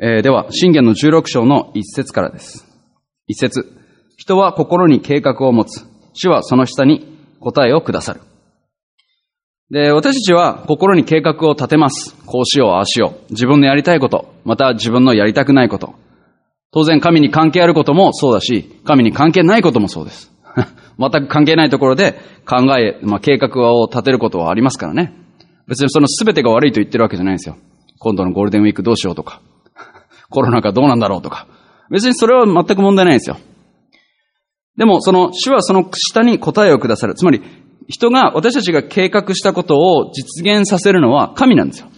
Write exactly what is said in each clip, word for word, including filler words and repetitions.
えー、では、箴言のじゅうろく章の一節からです。一節。人は心に計画を持つ。主はその下に答えをくださる。で、私たちは心に計画を立てます。こうしよう、ああしよう。自分のやりたいこと、また自分のやりたくないこと。当然神に関係あることもそうだし、神に関係ないこともそうです。全く関係ないところで考え、まあ、計画を立てることはありますからね。別にその全てが悪いと言ってるわけじゃないんですよ。今度のゴールデンウィークどうしようとか、コロナがどうなんだろうとか。別にそれは全く問題ないんですよ。でも、その主はその下に答えをくださる。つまり、人が、私たちが計画したことを実現させるのは神なんですよ。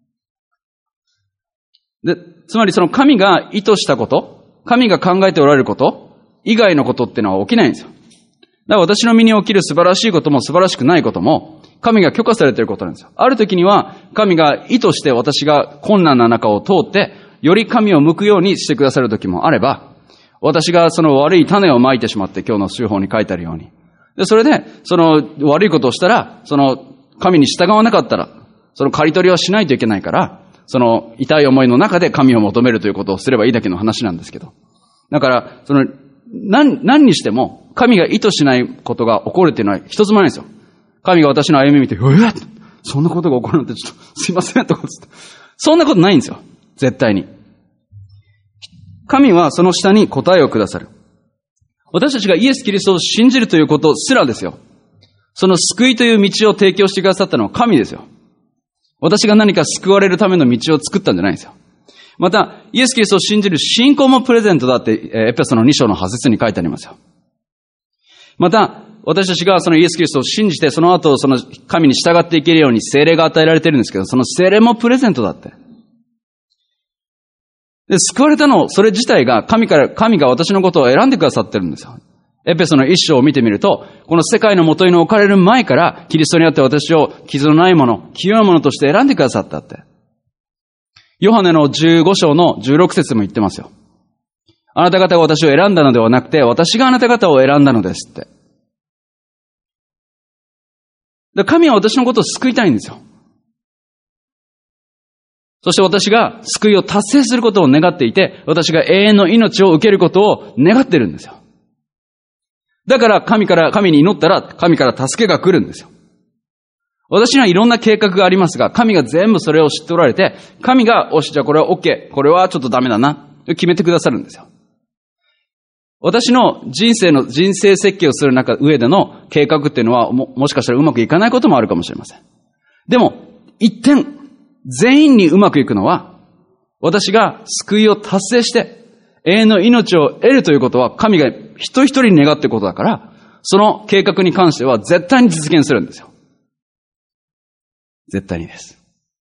で、つまりその神が意図したこと、神が考えておられること以外のことっていうのは起きないんですよ。だから私の身に起きる素晴らしいことも素晴らしくないことも、神が許可されていることなんですよ。ある時には、神が意図して私が困難な中を通って、より神を向くようにしてくださる時もあれば、私がその悪い種をまいてしまって、今日の週報に書いてあるように。で、それで、その悪いことをしたら、その神に従わなかったら、その刈り取りはしないといけないから、その痛い思いの中で神を求めるということをすればいいだけの話なんですけど。だから、その、何、何にしても、神が意図しないことが起こるっていうのは一つもないんですよ。神が私の歩み見て、うわっそんなことが起こるなんてちょっと、すいませんとかつって。そんなことないんですよ。絶対に。神はその下に答えをくださる。私たちがイエス・キリストを信じるということすらですよ。その救いという道を提供してくださったのは神ですよ。私が何か救われるための道を作ったんじゃないんですよ。また、イエス・キリストを信じる信仰もプレゼントだって、エペソのに章のは節に書いてありますよ。また、私たちがそのイエス・キリストを信じて、その後その神に従っていけるように聖霊が与えられているんですけど、その聖霊もプレゼントだって。で、救われたの、それ自体が神から、神が私のことを選んでくださってるんですよ。エペソの一章を見てみると、この世界の元に置かれる前から、キリストにあって私を傷のないもの、清いものとして選んでくださったって。ヨハネのじゅうご章のじゅうろく節も言ってますよ。あなた方が私を選んだのではなくて、私があなた方を選んだのですって。で、神は私のことを救いたいんですよ。そして私が救いを達成することを願っていて、私が永遠の命を受けることを願ってるんですよ。だから神から、神に祈ったら神から助けが来るんですよ。私にはいろんな計画がありますが、神が全部それを知っておられて、神が、おし、じゃあこれは OK、これはちょっとダメだな、決めてくださるんですよ。私の人生の、人生設計をする中、上での計画っていうのは、も、もしかしたらうまくいかないこともあるかもしれません。でも、一点、全員にうまくいくのは、私が救いを達成して、永遠の命を得るということは、神が一人一人に願っていることだから、その計画に関しては絶対に実現するんですよ。絶対にです。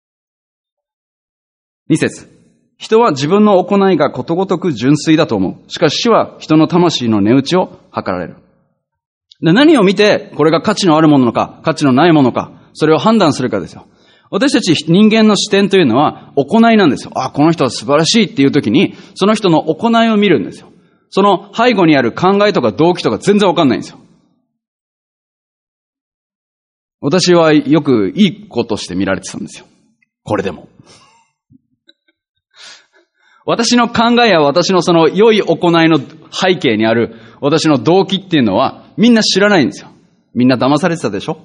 二節。人は自分の行いがことごとく純粋だと思う。しかし主は人の魂の値打ちを測られる。で、何を見て、これが価値のあるものか、価値のないものか、それを判断するかですよ。私たち人間の視点というのは行いなんですよ。あ、この人は素晴らしいっていう時に、その人の行いを見るんですよ。その背後にある考えとか動機とか全然わかんないんですよ。私はよくいい子として見られてたんですよ。これでも。私の考えや私のその良い行いの背景にある私の動機っていうのはみんな知らないんですよ。みんな騙されてたでしょ？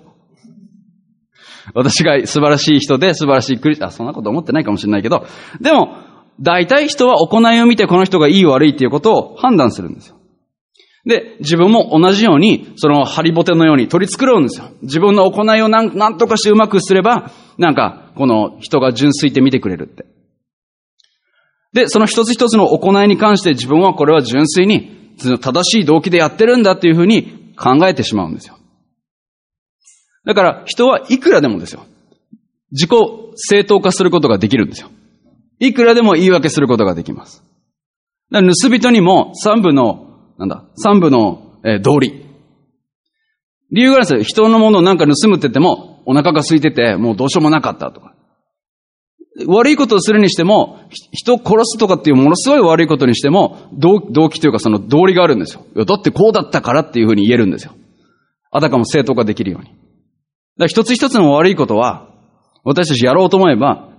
私が素晴らしい人で素晴らしいクリスチャン、そんなこと思ってないかもしれないけど、でも、大体人は行いを見てこの人がいい悪いっていうことを判断するんですよ。で、自分も同じように、そのハリボテのように取り繕うんですよ。自分の行いをなんなんとかしてうまくすれば、なんか、この人が純粋って見てくれるって。で、その一つ一つの行いに関して自分はこれは純粋に、正しい動機でやってるんだっていうふうに考えてしまうんですよ。だから人はいくらでもですよ。自己正当化することができるんですよ。いくらでも言い訳することができます。だから盗人にも三部の、なんだ、三部の、えー、道理。理由があるんですよ。人のものをなんか盗むって言っても、お腹が空いてて、もうどうしようもなかったとか。悪いことをするにしても、人を殺すとかっていうものすごい悪いことにしても、動、動機というかその道理があるんですよ。いやだってこうだったからっていうふうに言えるんですよ。あたかも正当化できるように。だから一つ一つの悪いことは、私たちやろうと思えば、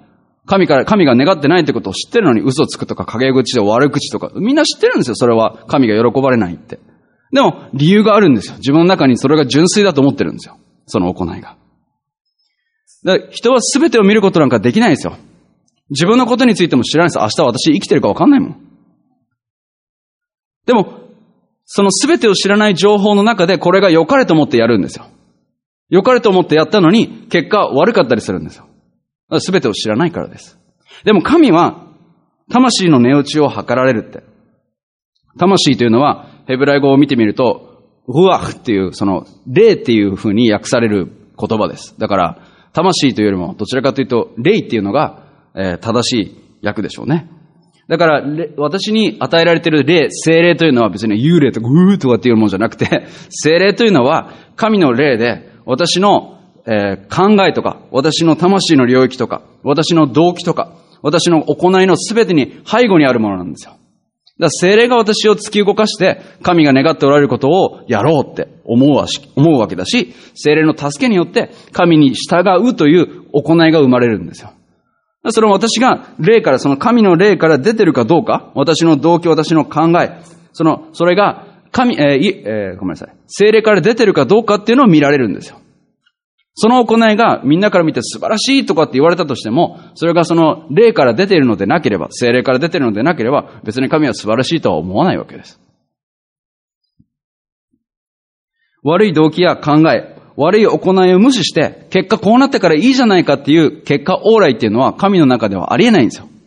神から、神が願ってないってことを知ってるのに嘘つくとか陰口で悪口とか、みんな知ってるんですよ。それは神が喜ばれないって。でも、理由があるんですよ。自分の中にそれが純粋だと思ってるんですよ。その行いが。だから人は全てを見ることなんかできないですよ。自分のことについても知らないです。明日私生きてるか分かんないもん。でも、その全てを知らない情報の中でこれが良かれと思ってやるんですよ。良かれと思ってやったのに、結果悪かったりするんですよ。全てを知らないからです。でも神は、魂の値打ちを測られるって。魂というのは、ヘブライ語を見てみると、ウワフっていう、その、霊っていう風に訳される言葉です。だから、魂というよりも、どちらかというと、霊っていうのが、えー、正しい訳でしょうね。だから、私に与えられている霊、聖霊というのは別に幽霊とかうーとかっていうものじゃなくて、聖霊というのは神の霊で、私の、えー、考えとか、私の魂の領域とか、私の動機とか、私の行いのすべてに背後にあるものなんですよ。だから聖霊が私を突き動かして、神が願っておられることをやろうって思うわし、思うわけだし、聖霊の助けによって神に従うという行いが生まれるんですよ。それを私が霊から、その神の霊から出てるかどうか、私の動機、私の考え、その、それが神、えーいえー、ごめんなさい。聖霊から出てるかどうかっていうのを見られるんですよ。その行いがみんなから見て素晴らしいとかって言われたとしても、それがその霊から出ているのでなければ、聖霊から出ているのでなければ、別に神は素晴らしいとは思わないわけです。悪い動機や考え、悪い行いを無視して、結果こうなってからいいじゃないかっていう結果往来っていうのは神の中ではありえないんですよ。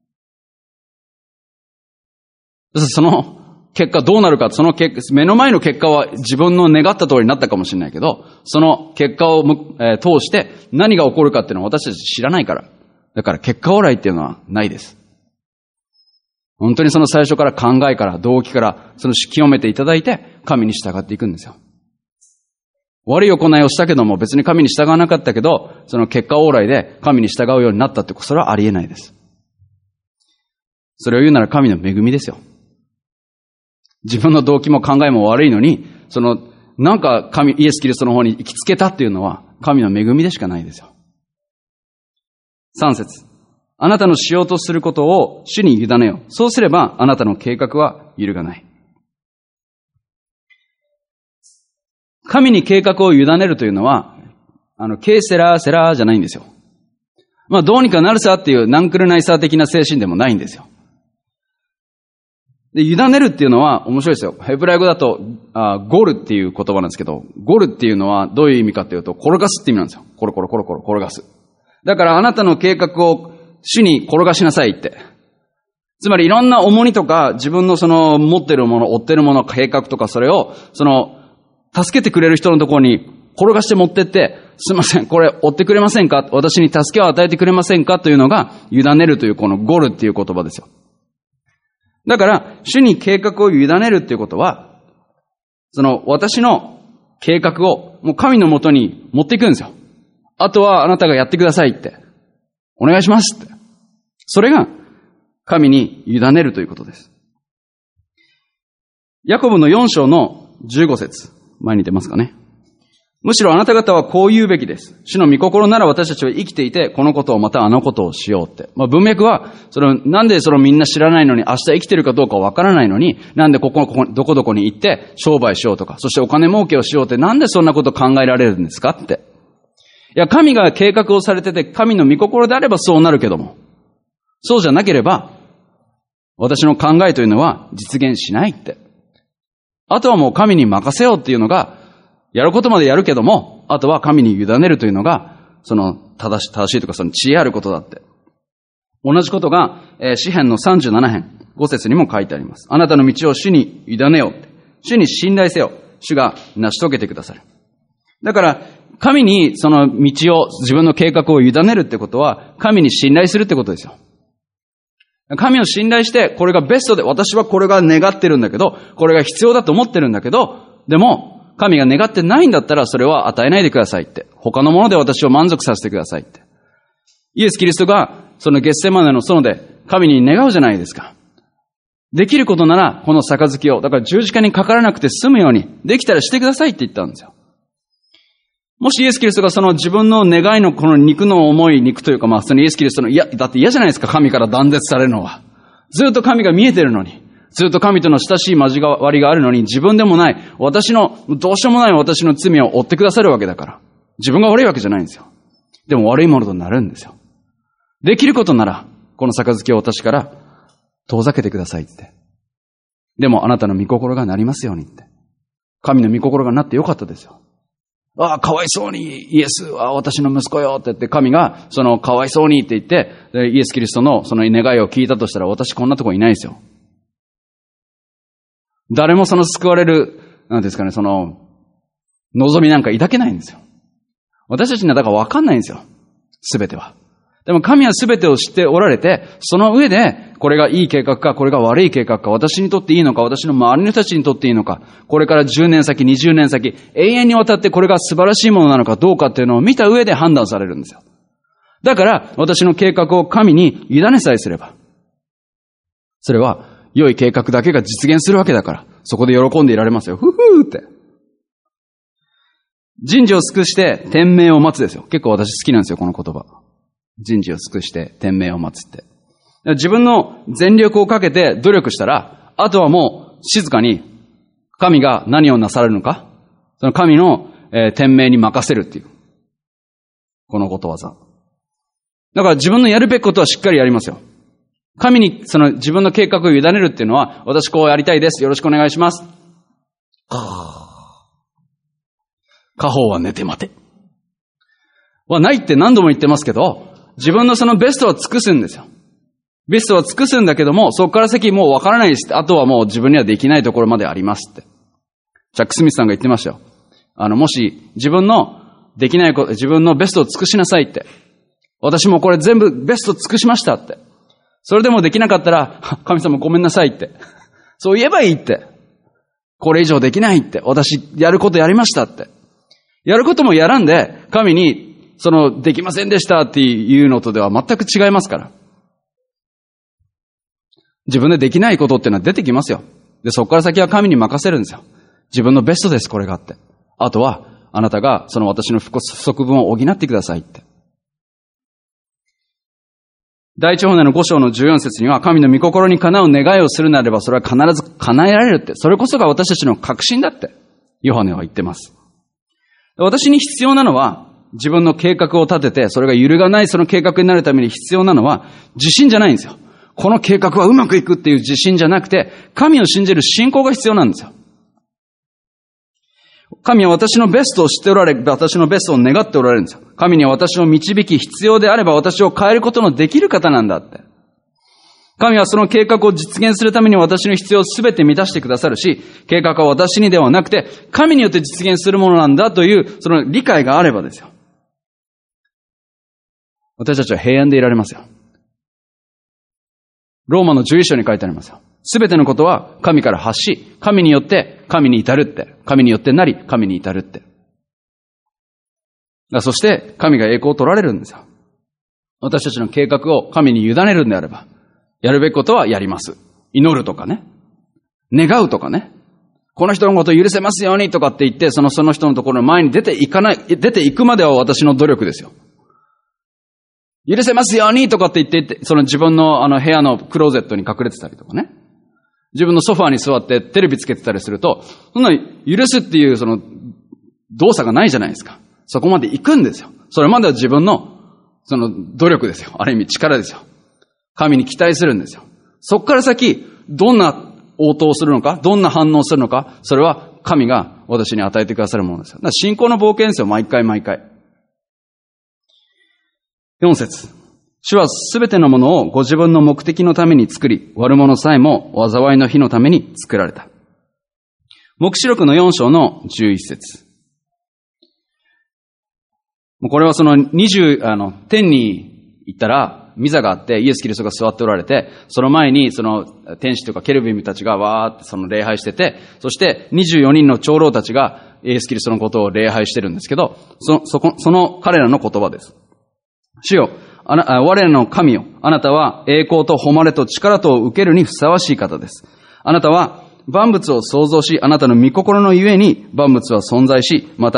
その結果どうなるか、その結果、目の前の結果は自分の願った通りになったかもしれないけど、その結果を、えー、通して何が起こるかっていうのは私たち知らないから。だから結果往来っていうのはないです。本当にその最初から考えから動機からその清めていただいて神に従っていくんですよ。悪い行いをしたけども別に神に従わなかったけど、その結果往来で神に従うようになったって、それはありえないです。それを言うなら神の恵みですよ。自分の動機も考えも悪いのに、その、なんか神、イエス・キリストの方に行きつけたっていうのは神の恵みでしかないですよ。三節。あなたのしようとすることを主に委ねよ。そうすればあなたの計画は揺るがない。神に計画を委ねるというのは、あの、ケーセラーセラーじゃないんですよ。まあ、どうにかなるさっていうナンクルナイサー的な精神でもないんですよ。で、委ねるっていうのは面白いですよ。ヘブライ語だと、あゴルっていう言葉なんですけど、ゴルっていうのはどういう意味かっていうと、転がすって意味なんですよ。コロコロコロコロ転がす。だからあなたの計画を主に転がしなさいって。つまりいろんな重荷とか、自分のその持ってるもの、追ってるもの、計画とか、それを、その、助けてくれる人のところに転がして持ってって、すいません、これ追ってくれませんか？私に助けを与えてくれませんか？というのが、委ねるというこのゴルっていう言葉ですよ。だから、主に計画を委ねるっていうことは、その私の計画をもう神のもとに持っていくんですよ。あとはあなたがやってくださいって。お願いしますって。それが神に委ねるということです。ヤコブのよん章のじゅうご節。前に出ますかね。むしろあなた方はこう言うべきです。主の御心なら私たちは生きていて、このことをまたあのことをしようって。まあ文脈は、それなんでそれをみんな知らないのに、明日生きてるかどうかわからないのに、なんでここ、ここ、どこどこに行って商売しようとか、そしてお金儲けをしようって、なんでそんなこと考えられるんですかって。いや、神が計画をされてて、神の御心であればそうなるけども、そうじゃなければ、私の考えというのは実現しないって。あとはもう神に任せようっていうのが、やることまでやるけども、あとは神に委ねるというのが、その正し、正しいとかその知恵あることだって。同じことが、えー、詩編のさんじゅうなな編、ご節にも書いてあります。あなたの道を主に委ねようって。主に信頼せよ。主が成し遂げてくださる。だから、神にその道を、自分の計画を委ねるってことは、神に信頼するってことですよ。神を信頼して、これがベストで、私はこれが願ってるんだけど、これが必要だと思ってるんだけど、でも、神が願ってないんだったら、それは与えないでくださいって。他のもので私を満足させてくださいって。イエス・キリストが、そのゲッセマネの園で、神に願うじゃないですか。できることなら、この杯を、だから十字架にかからなくて済むように、できたらしてくださいって言ったんですよ。 もしイエス・キリストがその自分の願いのこの肉の思い、肉というかまあそのイエス・キリストの、いや、だって嫌じゃないですか、神から断絶されるのは。ずっと神が見えてるのに、ずっと神との親しい交わりがあるのに、自分でもない、私の、どうしようもない私の罪を負ってくださるわけだから。自分が悪いわけじゃないんですよ。でも悪いものとなるんですよ。できることなら、この杯を私から遠ざけてくださいって。でもあなたの御心がなりますようにって。神の御心がなってよかったですよ。ああ、かわいそうに、イエスは私の息子よって言って、神が、その、かわいそうにって言って、イエス・キリストのその願いを聞いたとしたら、私こんなとこいないですよ。誰もその救われる、なんですかね、その、望みなんか抱けないんですよ。私たちにはだからわかんないんですよ。すべては。でも神はすべてを知っておられて、その上で、これがいい計画か、これが悪い計画か、私にとっていいのか、私の周りの人たちにとっていいのか、これからじゅうねん先、にじゅうねん先、永遠にわたってこれが素晴らしいものなのかどうかっていうのを見た上で判断されるんですよ。だから、私の計画を神に委ねさえすれば、それは良い計画だけが実現するわけだから、そこで喜んでいられますよ。ふふーって。人事を尽くして天命を待つですよ。結構私好きなんですよ、この言葉。人事を尽くして天命を待つって。自分の全力をかけて努力したら、あとはもう静かに神が何をなされるのか、その神の、えー、天命に任せるっていう。このことわざ。だから自分のやるべきことはしっかりやりますよ。神にその自分の計画を委ねるっていうのは、私こうやりたいです。よろしくお願いします。家宝は寝て待て。はないって何度も言ってますけど、自分のそのベストは尽くすんですよ。ベストは尽くすんだけども、そこから先もう分からないです。あとはもう自分にはできないところまでありますって。ジャック・スミスさんが言ってましたよ。あの、もし自分のできないこと、自分のベストを尽くしなさいって。私もこれ全部ベスト尽くしましたって。それでもできなかったら、神様ごめんなさいって。そう言えばいいって。これ以上できないって。私やることやりましたって。やることもやらんで、神にその、できませんでしたっていうのとでは全く違いますから。自分でできないことっていうのは出てきますよ。で、そこから先は神に任せるんですよ。自分のベストです、これがって。あとは、あなたがその私の不足分を補ってくださいって。第一法典の五章の十四節には、神の御心にかなう願いをするなれば、それは必ず叶えられるって。それこそが私たちの確信だって。ヨハネは言ってます。私に必要なのは、自分の計画を立てて、それが揺るがないその計画になるために必要なのは、自信じゃないんですよ。この計画はうまくいくっていう自信じゃなくて、神を信じる信仰が必要なんですよ。神は私のベストを知っておられ、私のベストを願っておられるんですよ。神には私を導き、必要であれば私を変えることのできる方なんだって。神はその計画を実現するために私の必要をすべて満たしてくださるし、計画は私にではなくて、神によって実現するものなんだという、その理解があればですよ。私たちは平安でいられますよ。ローマのじゅういっ章に書いてありますよ。すべてのことは神から発し、神によって神に至るって。神によってなり、神に至るって。そして神が栄光を取られるんですよ。私たちの計画を神に委ねるんであれば、やるべきことはやります。祈るとかね。願うとかね。この人のことを許せますようにとかって言って、そのその人のところの前に出ていかない、出ていくまでは私の努力ですよ。許せますようにとかって言って、その自分のあの部屋のクローゼットに隠れてたりとかね。自分のソファーに座ってテレビつけてたりすると、そんな許すっていうその動作がないじゃないですか。そこまで行くんですよ。それまでは自分のその努力ですよ。ある意味力ですよ。神に期待するんですよ。そこから先、どんな応答をするのか、どんな反応をするのか、それは神が私に与えてくださるものですよ。だから信仰の冒険ですよ。毎回毎回。四節。主はすべてのものをご自分の目的のために作り、悪者さえも災いの日のために作られた。黙示録の四章の十一節。これはその二十、あの、天に行ったら、御座があって、イエス・キリストが座っておられて、その前にその天使とかケルビムたちがわーってその礼拝してて、そしてにじゅうよにんの長老たちがイエス・キリストのことを礼拝してるんですけど、そ、そこ、その彼らの言葉です。主よ、あな、我らの神よ、あなたは栄光と誉れと力とを受けるにふさわしい方です。あなたは万物を創造し、あなたの御心のゆえに万物は存在し、また、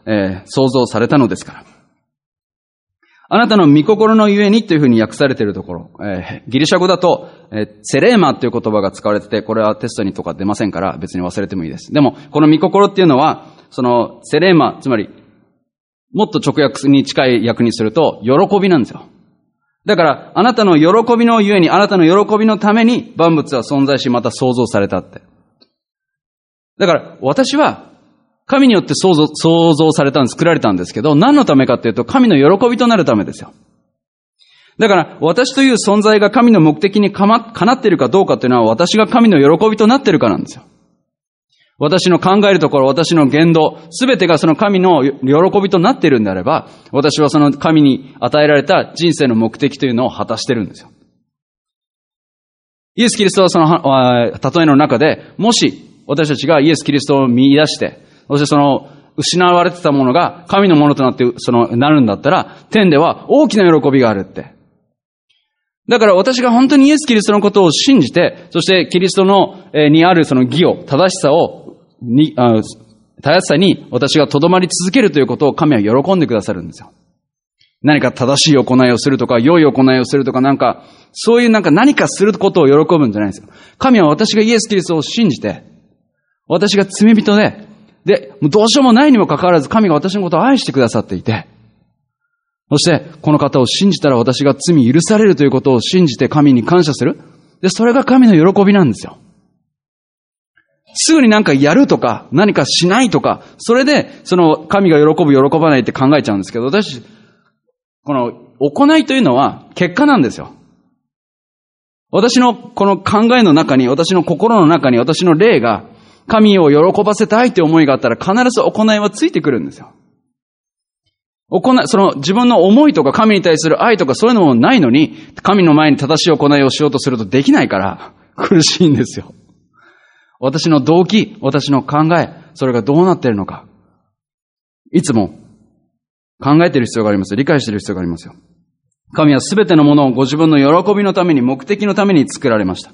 えー、創造されたのですから。あなたの御心のゆえにというふうに訳されているところ、えー、ギリシャ語だと、えー、セレーマという言葉が使われてて、これはテストにとか出ませんから別に忘れてもいいです。でも、この御心っていうのは、そのセレーマ、つまり、もっと直訳に近い訳にすると、喜びなんですよ。だから、あなたの喜びのゆえに、あなたの喜びのために万物は存在し、また創造されたって。だから、私は、神によって創造、創造されたんです、作られたんですけど、何のためかっていうと、神の喜びとなるためですよ。だから、私という存在が神の目的にかま、かなっているかどうかっていうのは、私が神の喜びとなっているかなんですよ。私の考えるところ、私の言動、すべてがその神の喜びとなっているんであれば、私はその神に与えられた人生の目的というのを果たしているんですよ。イエス・キリストはその例えの中で、もし私たちがイエス・キリストを見出して、そしてその失われてたものが神のものとなってそのなるんだったら、天では大きな喜びがあるって。だから私が本当にイエス・キリストのことを信じて、そしてキリストの、えー、にあるその義を、正しさを、に、あ正しさに私が留まり続けるということを神は喜んでくださるんですよ。何か正しい行いをするとか、良い行いをするとか、なんか、そういうなんか何かすることを喜ぶんじゃないんですよ。神は私がイエス・キリストを信じて、私が罪人で、で、もうどうしようもないにもかかわらず神が私のことを愛してくださっていて、そしてこの方を信じたら私が罪許されるということを信じて神に感謝する。で、それが神の喜びなんですよ。すぐになんかやるとか、何かしないとか、それでその神が喜ぶ喜ばないって考えちゃうんですけど、私、この行いというのは結果なんですよ。私のこの考えの中に、私の心の中に、私の霊が神を喜ばせたいという思いがあったら必ず行いはついてくるんですよ。行い、その自分の思いとか神に対する愛とかそういうのもないのに、神の前に正しい行いをしようとするとできないから苦しいんですよ。私の動機、私の考え、それがどうなっているのか。いつも考えている必要があります。理解している必要がありますよ。神はすべてのものをご自分の喜びのために、目的のために作られました。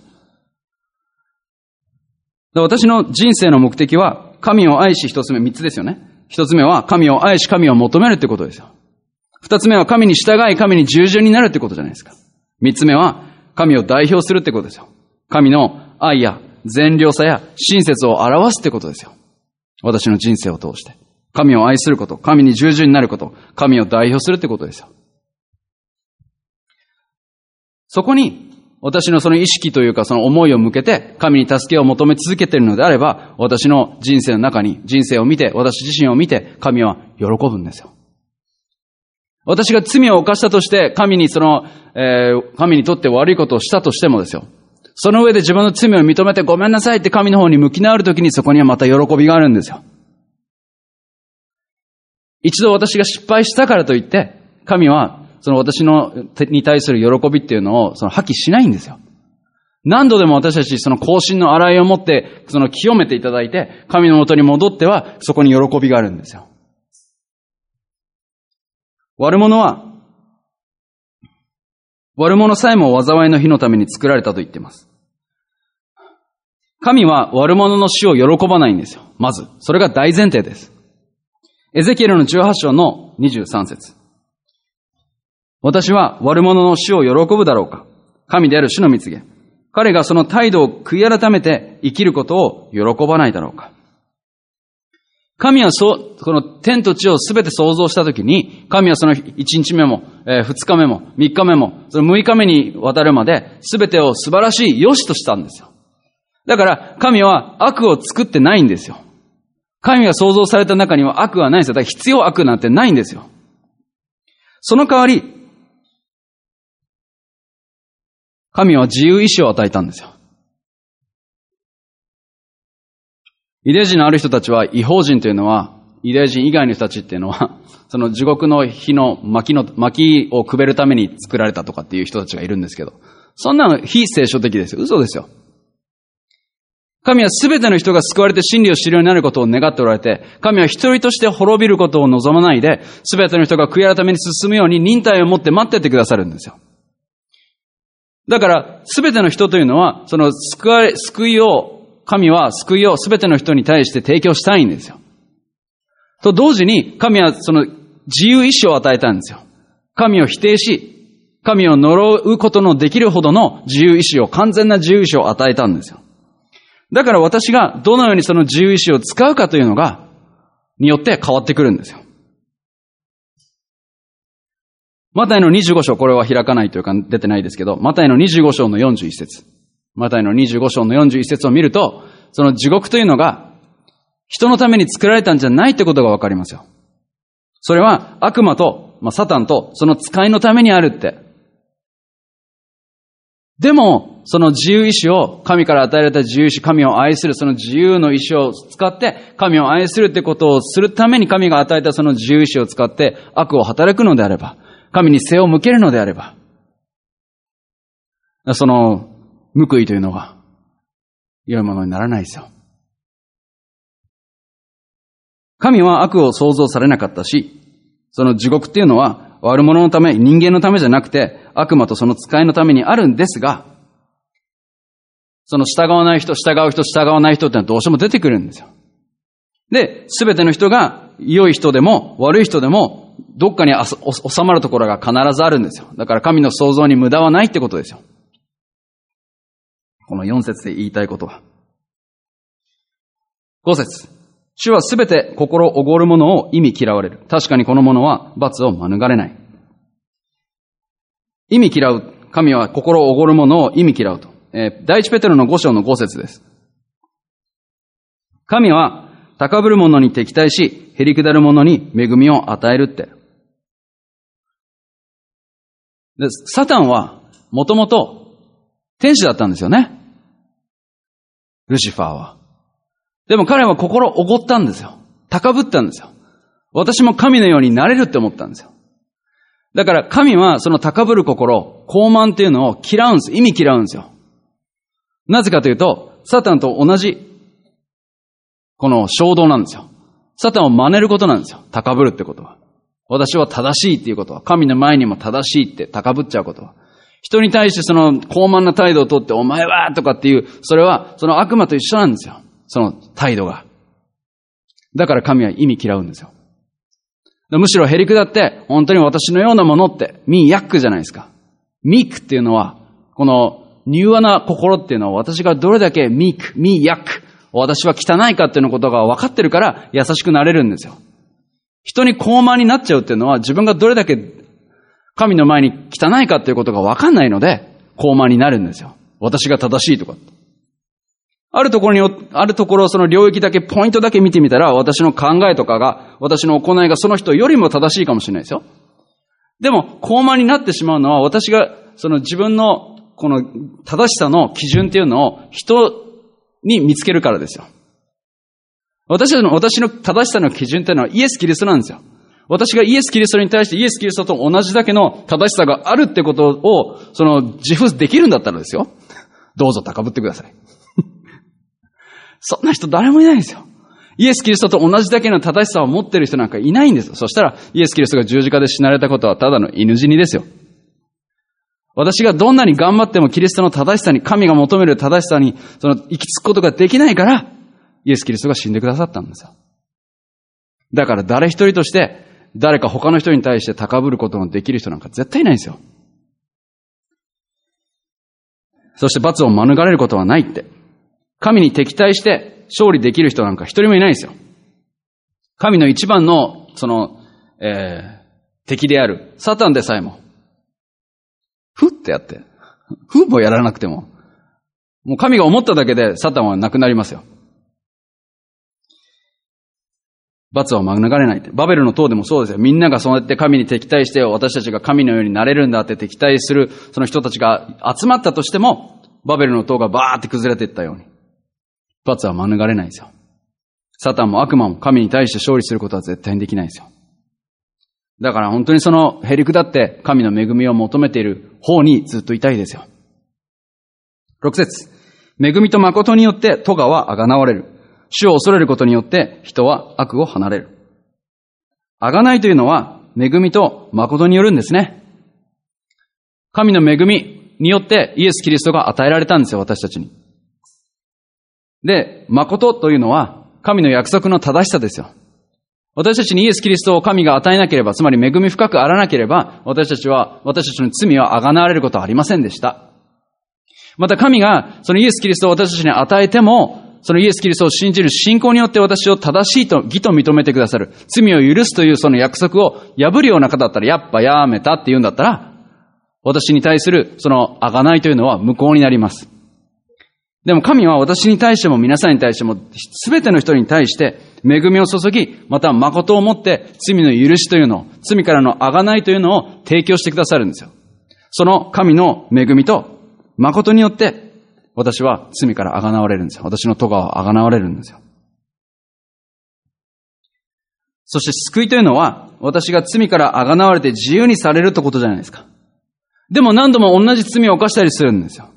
私の人生の目的は、神を愛し一つ目、三つですよね。一つ目は、神を愛し神を求めるってことですよ。二つ目は、神に従い神に従順になるってことじゃないですか。三つ目は、神を代表するってことですよ。神の愛や善良さや親切を表すってことですよ。私の人生を通して。神を愛すること、神に従順になること、神を代表するってことですよ。そこに、私のその意識というかその思いを向けて神に助けを求め続けているのであれば、私の人生の中に、人生を見て、私自身を見て神は喜ぶんですよ。私が罪を犯したとして神にその、えー、神にとって悪いことをしたとしてもですよ。その上で自分の罪を認めてごめんなさいって神の方に向き直るときにそこにはまた喜びがあるんですよ。一度私が失敗したからといって神はその私のに対する喜びっていうのをその破棄しないんですよ。何度でも私たちその更新の洗いを持ってその清めていただいて神の元に戻ってはそこに喜びがあるんですよ。悪者は悪者さえも災いの日のために作られたと言っています。神は悪者の死を喜ばないんですよ。まずそれが大前提です。エゼキエルのじゅうはち章のにじゅうさん節。私は悪者の死を喜ぶだろうか。神である主の御告げ。彼がその態度を悔い改めて生きることを喜ばないだろうか。神はそう、この天と地をすべて創造したときに、神はそのいちにちめも、えー、ふつかめも、みっかめも、そのむいかめにわたるまで、すべてを素晴らしい良しとしたんですよ。だから、神は悪を作ってないんですよ。神が創造された中には悪はないんですよ。だから必要悪なんてないんですよ。その代わり、神は自由意志を与えたんですよ。ユダヤ人のある人たちは、異邦人というのは、ユダヤ人以外の人たちっていうのは、その地獄の火の薪の、薪をくべるために作られたとかっていう人たちがいるんですけど、そんなの非聖書的ですよ。嘘ですよ。神はすべての人が救われて真理を知るようになることを願っておられて、神は一人として滅びることを望まないで、すべての人が悔い改めに進むように忍耐を持って待っててくださるんですよ。だから、すべての人というのは、その救われ、救いを、神は救いをすべての人に対して提供したいんですよ。 と同時に、神はその自由意志を与えたんですよ。神を否定し、神を呪うことのできるほどの自由意志を、完全な自由意志を与えたんですよ。だから私がどのようにその自由意志を使うかというのが、によって変わってくるんですよ。マタイのにじゅうご章、これは開かないというか出てないですけど、マタイのにじゅうご章のよんじゅういち節。マタイのにじゅうご章のよんじゅういち節を見ると、その地獄というのが、人のために作られたんじゃないってことがわかりますよ。それは悪魔と、まあ、サタンとその使いのためにあるって。でも、その自由意志を、神から与えられた自由意志、神を愛する、その自由の意志を使って、神を愛するってことをするために神が与えたその自由意志を使って悪を働くのであれば、神に背を向けるのであれば、その報いというのは良いものにならないですよ。神は悪を創造されなかったし、その地獄っていうのは悪者のため、人間のためじゃなくて悪魔とその使いのためにあるんですが、その従わない人、従う人、従わない人ってのはどうしても出てくるんですよ。で、すべての人が良い人でも悪い人でもどっかに収まるところが必ずあるんですよ。だから神の創造に無駄はないってことですよ。このよん節で言いたいことは。ご節。主はすべて心おごる者を意味嫌われる。確かにこの者は罰を免れない。意味嫌う。神は心おごる者を意味嫌うと。えー、第一ペテロのご章のご節です。神は高ぶる者に敵対し、へりくだる者に恵みを与えるって。で、サタンはもともと天使だったんですよね。ルシファーは。でも彼は心をおごったんですよ。高ぶったんですよ。私も神のようになれるって思ったんですよ。だから神はその高ぶる心、傲慢っていうのを嫌うんです。意味嫌うんですよ。なぜかというと、サタンと同じこの衝動なんですよ。サタンを真似ることなんですよ。高ぶるってことは。私は正しいっていうことは、神の前にも正しいって高ぶっちゃうことは。人に対してその傲慢な態度をとって、お前はとかっていう、それはその悪魔と一緒なんですよ。その態度が。だから神は意味嫌うんですよ。むしろへりくだって、本当に私のようなものって、ミーヤックじゃないですか。ミークっていうのは、この柔和な心っていうのは、私がどれだけミーク、ミーヤック、私は汚いかっていうのことが分かってるから優しくなれるんですよ。人に傲慢になっちゃうっていうのは、自分がどれだけ神の前に汚いかっていうことが分かんないので、傲慢になるんですよ。私が正しいとか。あるところに、あるところその領域だけ、ポイントだけ見てみたら、私の考えとかが、私の行いがその人よりも正しいかもしれないですよ。でも、傲慢になってしまうのは、私がその自分のこの正しさの基準っていうのを人に見つけるからですよ。私の、私の正しさの基準っていうのはイエス・キリストなんですよ。私がイエス・キリストに対してイエス・キリストと同じだけの正しさがあるってことを、その自負できるんだったらですよ。どうぞ高ぶってください。そんな人誰もいないんですよ。イエス・キリストと同じだけの正しさを持っている人なんかいないんですよ。そしたら、イエス・キリストが十字架で死なれたことはただの犬死にですよ。私がどんなに頑張ってもキリストの正しさに、神が求める正しさに、その行き着くことができないから、イエス・キリストが死んでくださったんですよ。だから誰一人として、誰か他の人に対して高ぶることのできる人なんか絶対いないんですよ。そして罰を免れることはないって。神に敵対して勝利できる人なんか一人もいないんですよ。神の一番の、その、えー、敵であるサタンでさえも、ふってやって、ふもやらなくても、もう神が思っただけでサタンはなくなりますよ。罰は免れないって。バベルの塔でもそうですよ。みんながそうやって神に敵対して、私たちが神のようになれるんだって敵対する、その人たちが集まったとしても、バベルの塔がバーって崩れていったように。罰は免れないですよ。サタンも悪魔も神に対して勝利することは絶対にできないですよ。だから本当にそのへりくだって神の恵みを求めている方にずっといたいですよ。ろく節。恵みと誠によって咎はあがなわれる。主を恐れることによって人は悪を離れる。あがないというのは恵みと誠によるんですね。神の恵みによってイエス・キリストが与えられたんですよ、私たちに。で、誠というのは神の約束の正しさですよ。 私たちにイエス・キリストを神が与えなければ、つまり恵み深くあらなければ、私たちは、私たちの罪は贖われることはありませんでした。また神がそのイエス・キリストを私たちに与えても、そのイエス・キリストを信じる信仰によって私を正しいと、義と認めてくださる。罪を許すというその約束を破るような方だったら、やっぱやめたって言うんだったら、私に対するその贖いというのは無効になります。でも神は私に対しても皆さんに対しても、すべての人に対して恵みを注ぎ、また誠をもって罪の許しというのを、罪からの贖いというのを提供してくださるんですよ。その神の恵みと誠によって、私は罪から贖われるんですよ。私の咎は贖われるんですよ。そして救いというのは、私が罪から贖われて自由にされるってことじゃないですか。でも何度も同じ罪を犯したりするんですよ。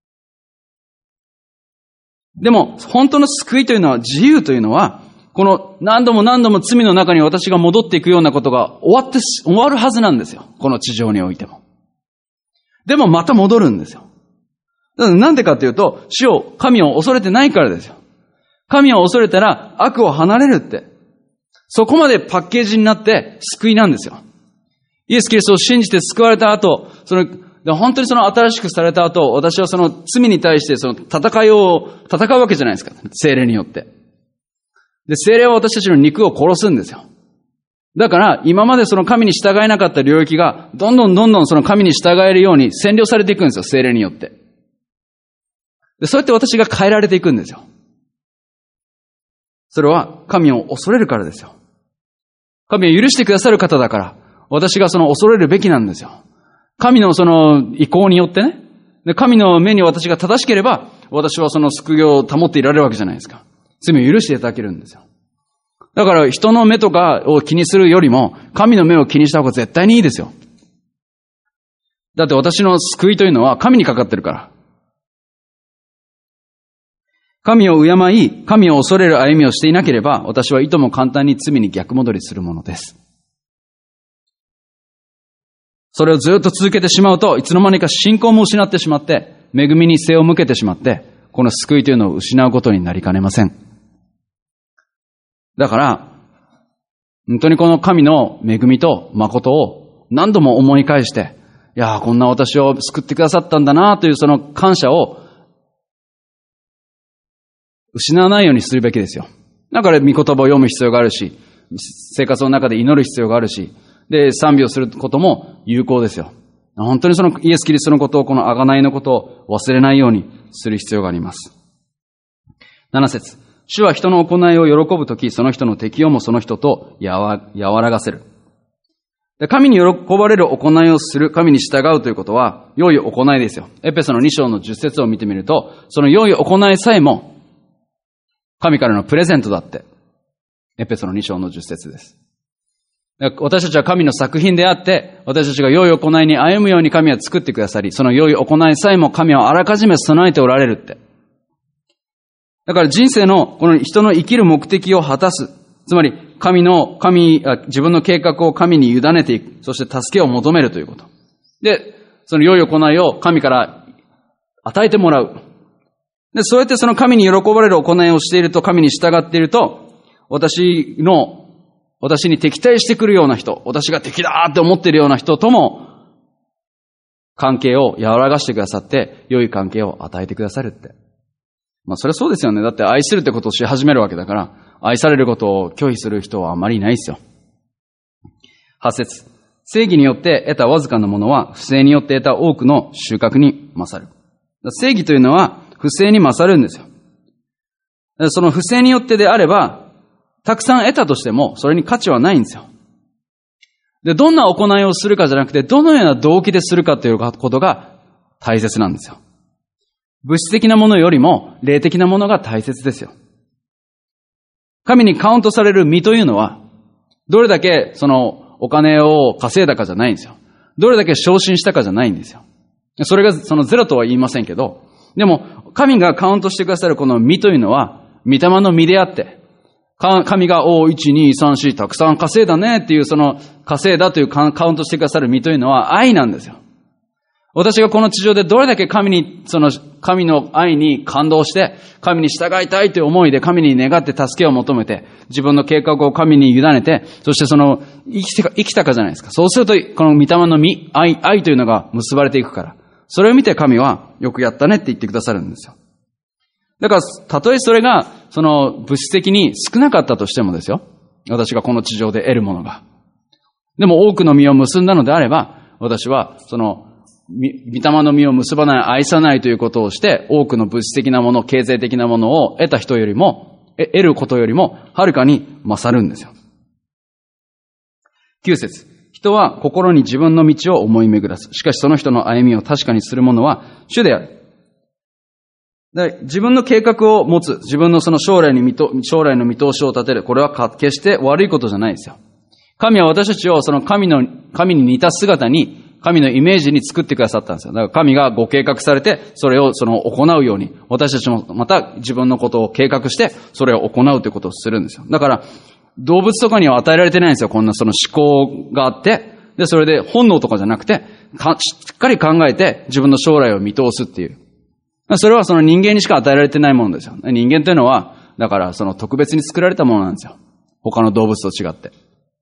でも、本当の救いというのは、自由というのは、この何度も何度も罪の中に私が戻っていくようなことが終わって、終わるはずなんですよ。この地上においても。でもまた戻るんですよ。なんでかというと、主を、神を恐れてないからですよ。神を恐れたら悪を離れるって。そこまでパッケージになって救いなんですよ。イエス・キリストを信じて救われた後、その、本当にその新しくされた後、私はその罪に対してその戦いを、戦うわけじゃないですか。聖霊によって。で、聖霊は私たちの肉を殺すんですよ。だから、今までその神に従えなかった領域が、どんどんどんどんその神に従えるように占領されていくんですよ。聖霊によって。で、そうやって私が変えられていくんですよ。それは神を恐れるからですよ。神を許してくださる方だから、私がその恐れるべきなんですよ。神のその意向によってね。で、神の目に私が正しければ、私はその救いを保っていられるわけじゃないですか。罪を許していただけるんですよ。だから人の目とかを気にするよりも、神の目を気にした方が絶対にいいですよ。だって私の救いというのは神にかかってるから。神を敬い、神を恐れる歩みをしていなければ、私はいとも簡単に罪に逆戻りするものです。それをずっと続けてしまうと、いつの間にか信仰も失ってしまって、恵みに背を向けてしまって、この救いというのを失うことになりかねません。だから、本当にこの神の恵みと誠を何度も思い返して、いやー、こんな私を救ってくださったんだなというその感謝を失わないようにするべきですよ。だから御言葉を読む必要があるし、生活の中で祈る必要があるし、で、賛美をすることも有効ですよ。本当にそのイエス・キリストのことを、この贖いのことを忘れないようにする必要があります。なな節。主は人の行いを喜ぶとき、その人の適応もその人とやわ、和らがせる。で、神に喜ばれる行いをする、神に従うということは、良い行いですよ。エペソのに章のじゅっ節を見てみると、その良い行いさえも、神からのプレゼントだって。エペソのに章のじゅっ節です。私たちは神の作品であって、私たちが良い行いに歩むように神は作ってくださり、その良い行いさえも神はあらかじめ備えておられるって。だから人生のこの人の生きる目的を果たす。つまり神の、神、自分の計画を神に委ねていく。そして助けを求めるということ。で、その良い行いを神から与えてもらう。で、そうやってその神に喜ばれる行いをしていると、神に従っていると、私の私に敵対してくるような人、私が敵だって思っているような人とも、関係を和らがしてくださって、良い関係を与えてくださるって。まあそれはそうですよね。だって愛するってことをし始めるわけだから、愛されることを拒否する人はあまりいないですよ。はち節。正義によって得たわずかなものは、不正によって得た多くの収穫に勝る。正義というのは、不正に勝るんですよ。その不正によってであれば、たくさん得たとしても、それに価値はないんですよ。で、どんな行いをするかじゃなくて、どのような動機でするかということが大切なんですよ。物質的なものよりも、霊的なものが大切ですよ。神にカウントされる身というのは、どれだけそのお金を稼いだかじゃないんですよ。どれだけ昇進したかじゃないんですよ。それがそのゼロとは言いませんけど、でも神がカウントしてくださるこの身というのは、御霊の身であって、神が、お、いち、に、さん、よん、たくさん稼いだねっていう、その稼いだというカウントしてくださる身というのは愛なんですよ。 私がこの地上でどれだけ神に、その神の愛に感動して、神に従いたいという思いで神に願って助けを求めて、自分の計画を神に委ねて、そしてその生きてか、生きたかじゃないですか。そうすると、この御霊の実、愛、愛というのが結ばれていくから。それを見て神はよくやったねって言ってくださるんですよ。だから、たとえそれが、その物質的に少なかったとしてもですよ。私がこの地上で得るものが。でも多くの実を結んだのであれば、私はその、御霊の実を結ばない、愛さないということをして、多くの物質的なもの、経済的なものを得た人よりも、得ることよりも、はるかに勝るんですよ。きゅう節。人は心に自分の道を思い巡らす。しかしその人の歩みを確かにする者は主である。で、自分の計画を持つ、自分のその将来に見と、将来の見通しを立てる。これは決して悪いことじゃないですよ。神は私たちをその神の、神に似た姿に、神のイメージに作ってくださったんですよ。だから神がご計画されて、それをその行うように、私たちもまた自分のことを計画して、それを行うということをするんですよ。だから、動物とかには与えられてないんですよ。こんなその思考があって、で、それで本能とかじゃなくて、かしっかり考えて自分の将来を見通すっていう。それはその人間にしか与えられてないものですよ。人間というのは、だからその特別に作られたものなんですよ。他の動物と違って。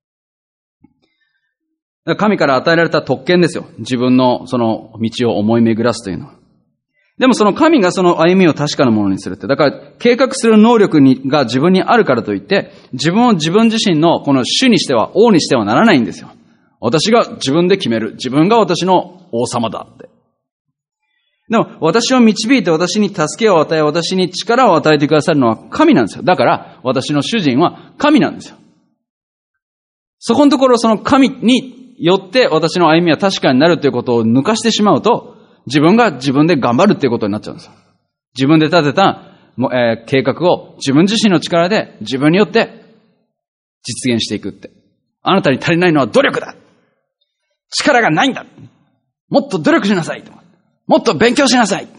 神から与えられた特権ですよ。自分のその道を思い巡らすというのは。でもその神がその歩みを確かなものにするって。だから計画する能力にが自分にあるからといって、自分を自分自身のこの主にしては王にしてはならないんですよ。私が自分で決める。自分が私の王様だって。でも私を導いて私に助けを与え、私に力を与えてくださるのは神なんですよ。だから私の主人は神なんですよ。そこのところその神によって私の歩みは確かになるということを抜かしてしまうと、自分が自分で頑張るっていうことになっちゃうんですよ。自分で立てた、えー、計画を自分自身の力で自分によって実現していくって。あなたに足りないのは努力だ。力がないんだ。もっと努力しなさい。もっと勉強しなさい。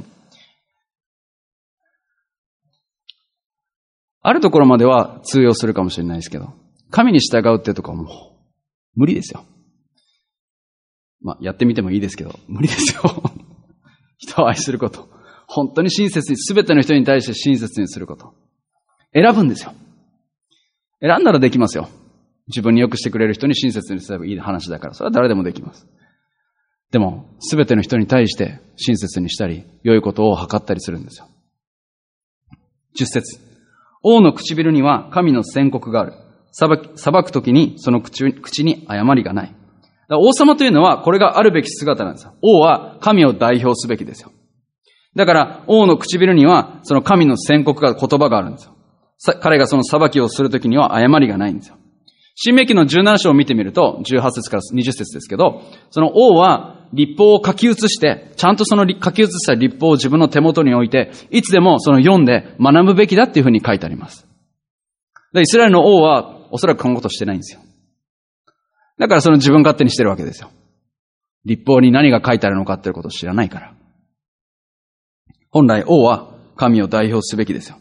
あるところまでは通用するかもしれないですけど、神に従うっていうところはもう無理ですよ。まあ、やってみてもいいですけど、無理ですよ。人を愛すること。本当に親切に、すべての人に対して親切にすること。選ぶんですよ。選んだらできますよ。自分に良くしてくれる人に親切にすればいい話だから、それは誰でもできます。でも、すべての人に対して親切にしたり、良いことを図ったりするんですよ。じゅっ節。王の唇には神の宣告がある。裁く、裁くときにその 口, 口に誤りがない。王様というのはこれがあるべき姿なんですよ。王は神を代表すべきですよ。だから王の唇にはその神の宣告が言葉があるんですよ。彼がその裁きをするときには誤りがないんですよ。新明記のじゅうなな章を見てみると、じゅうはち節からにじゅっ節ですけど、その王は律法を書き写して、ちゃんとその書き写した律法を自分の手元に置いて、いつでもその読んで学ぶべきだっていうふうに書いてあります。でイスラエルの王はおそらくこのことしてないんですよ。だからその自分勝手にしてるわけですよ。律法に何が書いてあるのかっていうことを知らないから。本来王は神を代表すべきですよ。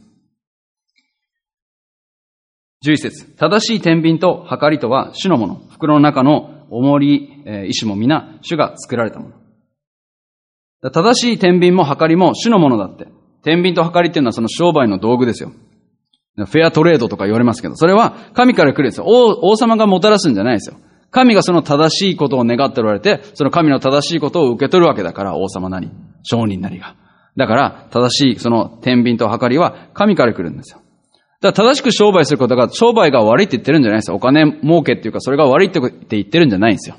じゅういち節。正しい天秤と計りとは主のもの。袋の中の重り、えー、石も皆主が作られたもの。正しい天秤も計りも主のものだって。天秤と計りっていうのはその商売の道具ですよ。フェアトレードとか言われますけど、それは神から来るんですよ。王、王様がもたらすんじゃないですよ。神がその正しいことを願っておられて、その神の正しいことを受け取るわけだから、王様なり、商人なりが。だから、正しいその天秤と計りは神から来るんですよ。だから正しく商売することが、商売が悪いって言ってるんじゃないですよ。お金儲けっていうか、それが悪いって言ってるんじゃないんですよ。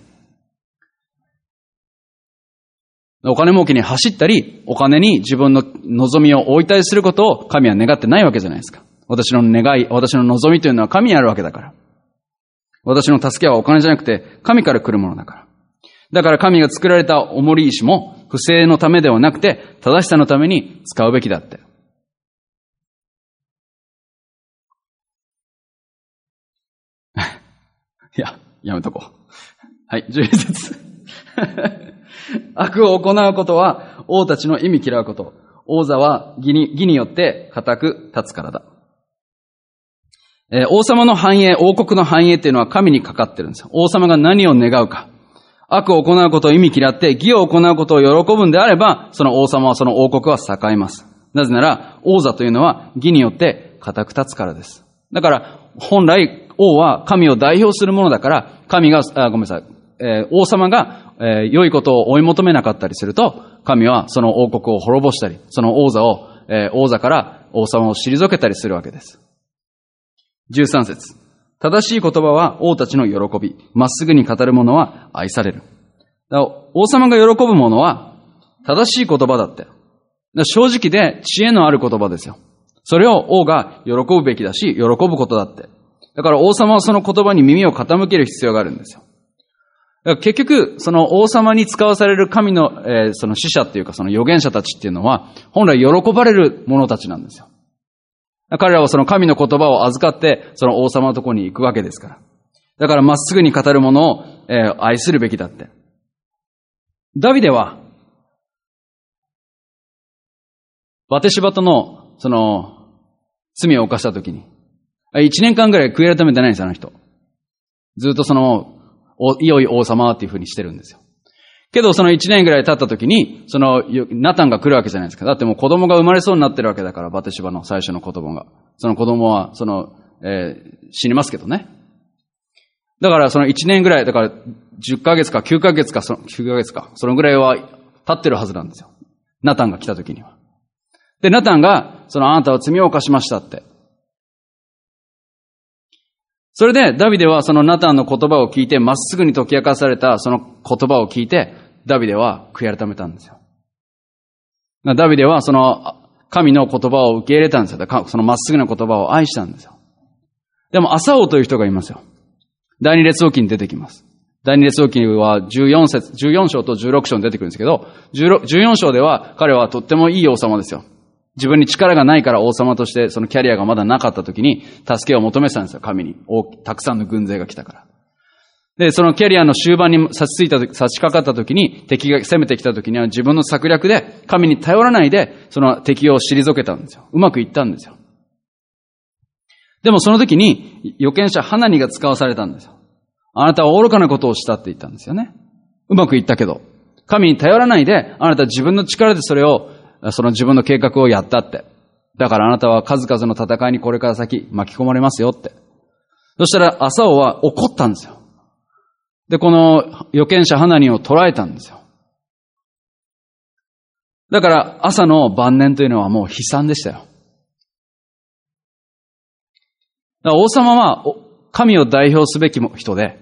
お金儲けに走ったり、お金に自分の望みを置いたりすることを神は願ってないわけじゃないですか。私の願い、私の望みというのは神にあるわけだから。私の助けはお金じゃなくて神から来るものだから。だから神が作られた重り石も不正のためではなくて正しさのために使うべきだって。いや、やめとこう。はい、じゅういち節。悪を行うことは王たちの忌み嫌うこと。王座は義に、義によって固く立つからだ。えー、王様の繁栄、王国の繁栄っていうのは神にかかってるんですよ。王様が何を願うか。 悪を行うことを意味嫌って義を行うことを喜ぶんであれば、その王様はその王国は栄えます。なぜなら、王座というのは義によって固く立つからです。だから、本来、王は神を代表するものだから、神が、あ、ごめんなさい、えー、王様が、えー、良いことを追い求めなかったりすると、神はその王国を滅ぼしたり、その王座を、えー、王座から王様を退けたりするわけです。じゅうさん節。正しい言葉は王たちの喜び。まっすぐに語る者は愛される。だから王様が喜ぶ者は正しい言葉だって。だから正直で知恵のある言葉ですよ。それを王が喜ぶべきだし、喜ぶことだって。だから王様はその言葉に耳を傾ける必要があるんですよ。だから結局、その王様に使わされる神の、えー、その使者っていうかその預言者たちっていうのは、本来喜ばれる者たちなんですよ。彼らはその神の言葉を預かって、その王様のところに行くわけですから。だからまっすぐに語る者を、えー、愛するべきだって。ダビデは、バテシバとの、その、罪を犯したときに、一年間ぐらい悔い改めてないんですよ、あの人。ずっとその、いよい王様っていう風にしてるんですよ。けどその一年ぐらい経った時に、その、ナタンが来るわけじゃないですか。だってもう子供が生まれそうになってるわけだから、バテシバの最初の子供が。その子供は、その、えー、死にますけどね。だからその一年ぐらい、だからじゅっかげつかきゅうかげつか、その、きゅうかげつか、そのぐらいは経ってるはずなんですよ。ナタンが来た時には。で、ナタンが、そのあなたは罪を犯しましたって。それで、ダビデはそのナタンの言葉を聞いて、まっすぐに解き明かされたその言葉を聞いて、ダビデは悔い改めたんですよ。ダビデはその神の言葉を受け入れたんですよ。そのまっすぐな言葉を愛したんですよ。でも、アサオという人がいますよ。第二列王記に出てきます。第二列王記はじゅうよん節、じゅうよん章とじゅうろく章に出てくるんですけど、じゅうよん章では彼はとってもいい王様ですよ。自分に力がないから王様としてそのキャリアがまだなかった時に助けを求めてたんですよ、神に。たくさんの軍勢が来たから。で、そのキャリアの終盤に差し付いた時、差し掛かった時に敵が攻めてきた時には自分の策略で神に頼らないでその敵を退けたんですよ。うまくいったんですよ。でもその時に預言者ハナニが使わされたんですよ。あなたは愚かなことをしたって言ったんですよね。うまくいったけど、神に頼らないであなたは自分の力でそれをその自分の計画をやったって。だからあなたは数々の戦いにこれから先巻き込まれますよって。そしたらアサオは怒ったんですよ。で、この預言者ハナニを捕らえたんですよ。だから朝の晩年というのはもう悲惨でしたよ。だから王様は神を代表すべき人で、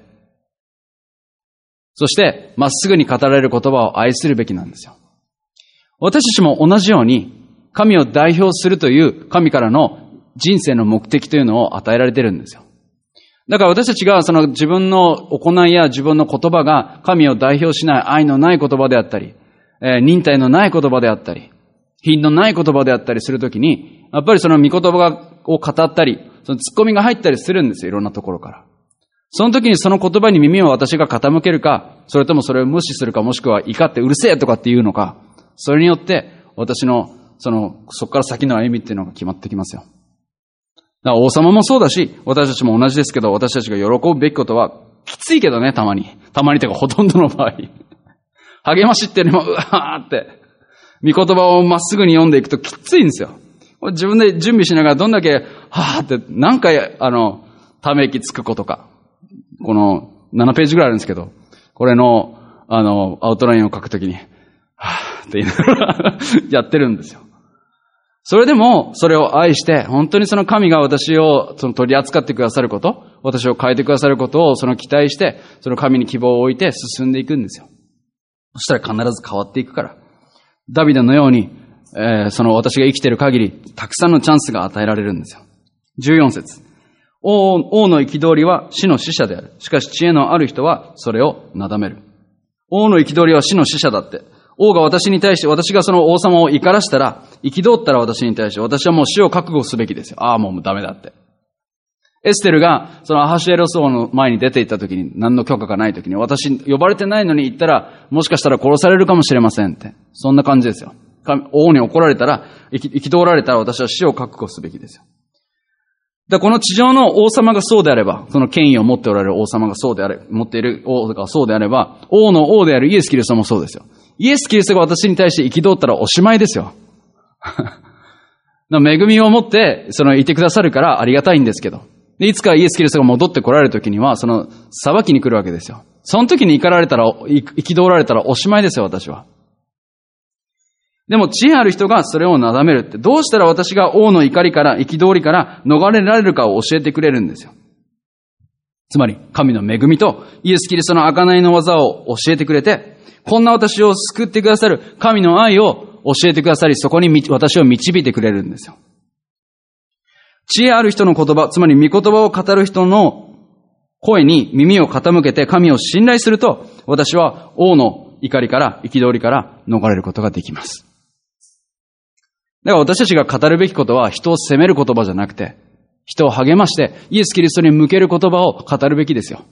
そしてまっすぐに語られる言葉を愛するべきなんですよ。私たちも同じように神を代表するという神からの人生の目的というのを与えられているんですよ。だから私たちがその自分の行いや自分の言葉が神を代表しない愛のない言葉であったり、えー、忍耐のない言葉であったり、品のない言葉であったりするときに、やっぱりその御言葉を語ったり、そのツッコミが入ったりするんですよ、いろんなところから。その時にその言葉に耳を私が傾けるか、それともそれを無視するか、もしくは怒ってうるせえとかって言うのか、それによって私のそのそこから先の歩みっていうのが決まってきますよ。だから王様もそうだし、私たちも同じですけど、私たちが喜ぶべきことはきついけどね、たまに。たまにというかほとんどの場合。励ましっていうのもうわーって、御言葉をまっすぐに読んでいくときついんですよ。自分で準備しながらどんだけはーって何回あのため息つくことか。このななページぐらいあるんですけど、これのあのアウトラインを書くときにはぁって言いながらやってるんですよ。それでも、それを愛して、本当にその神が私をその取り扱ってくださること、私を変えてくださることをその期待して、その神に希望を置いて進んでいくんですよ。そしたら必ず変わっていくから。ダビデのように、えー、その私が生きている限り、たくさんのチャンスが与えられるんですよ。じゅうよん節。王、王の憤りは死の使者である。しかし知恵のある人はそれをなだめる。王の憤りは死の使者だって。王が私に対して、私がその王様を怒らしたら、憤ったら私に対して、私はもう死を覚悟すべきですよ。ああ、もうダメだって。エステルが、そのアハシュエロス王の前に出て行った時に、何の許可がない時に、私呼ばれてないのに行ったら、もしかしたら殺されるかもしれませんって。そんな感じですよ。王に怒られたら、憤られたら私は死を覚悟すべきですよ。 だこの地上の王様がそうであれば、その権威を持っておられる王様がそうであれ、持っている王がそうであれば、王の王であるイエス・キリストもそうですよ。イエス・キリストが私に対して憤ったらおしまいですよ。恵みを持って、そのいてくださるからありがたいんですけど。で、いつかイエス・キリストが戻って来られる時には、その裁きに来るわけですよ。その時に怒られたら、憤られたらおしまいですよ、私は。でも、知恵ある人がそれをなだめるって、どうしたら私が王の怒りから、憤りから逃れられるかを教えてくれるんですよ。つまり、神の恵みとイエス・キリストの贖いの技を教えてくれて、こんな私を救ってくださる神の愛を教えてくださり、そこに私を導いてくれるんですよ。知恵ある人の言葉、つまり御言葉を語る人の声に耳を傾けて神を信頼すると、私は王の怒りから、憤りから逃れることができます。だから私たちが語るべきことは人を責める言葉じゃなくて、人を励ましてイエス・キリストに向ける言葉を語るべきですよ。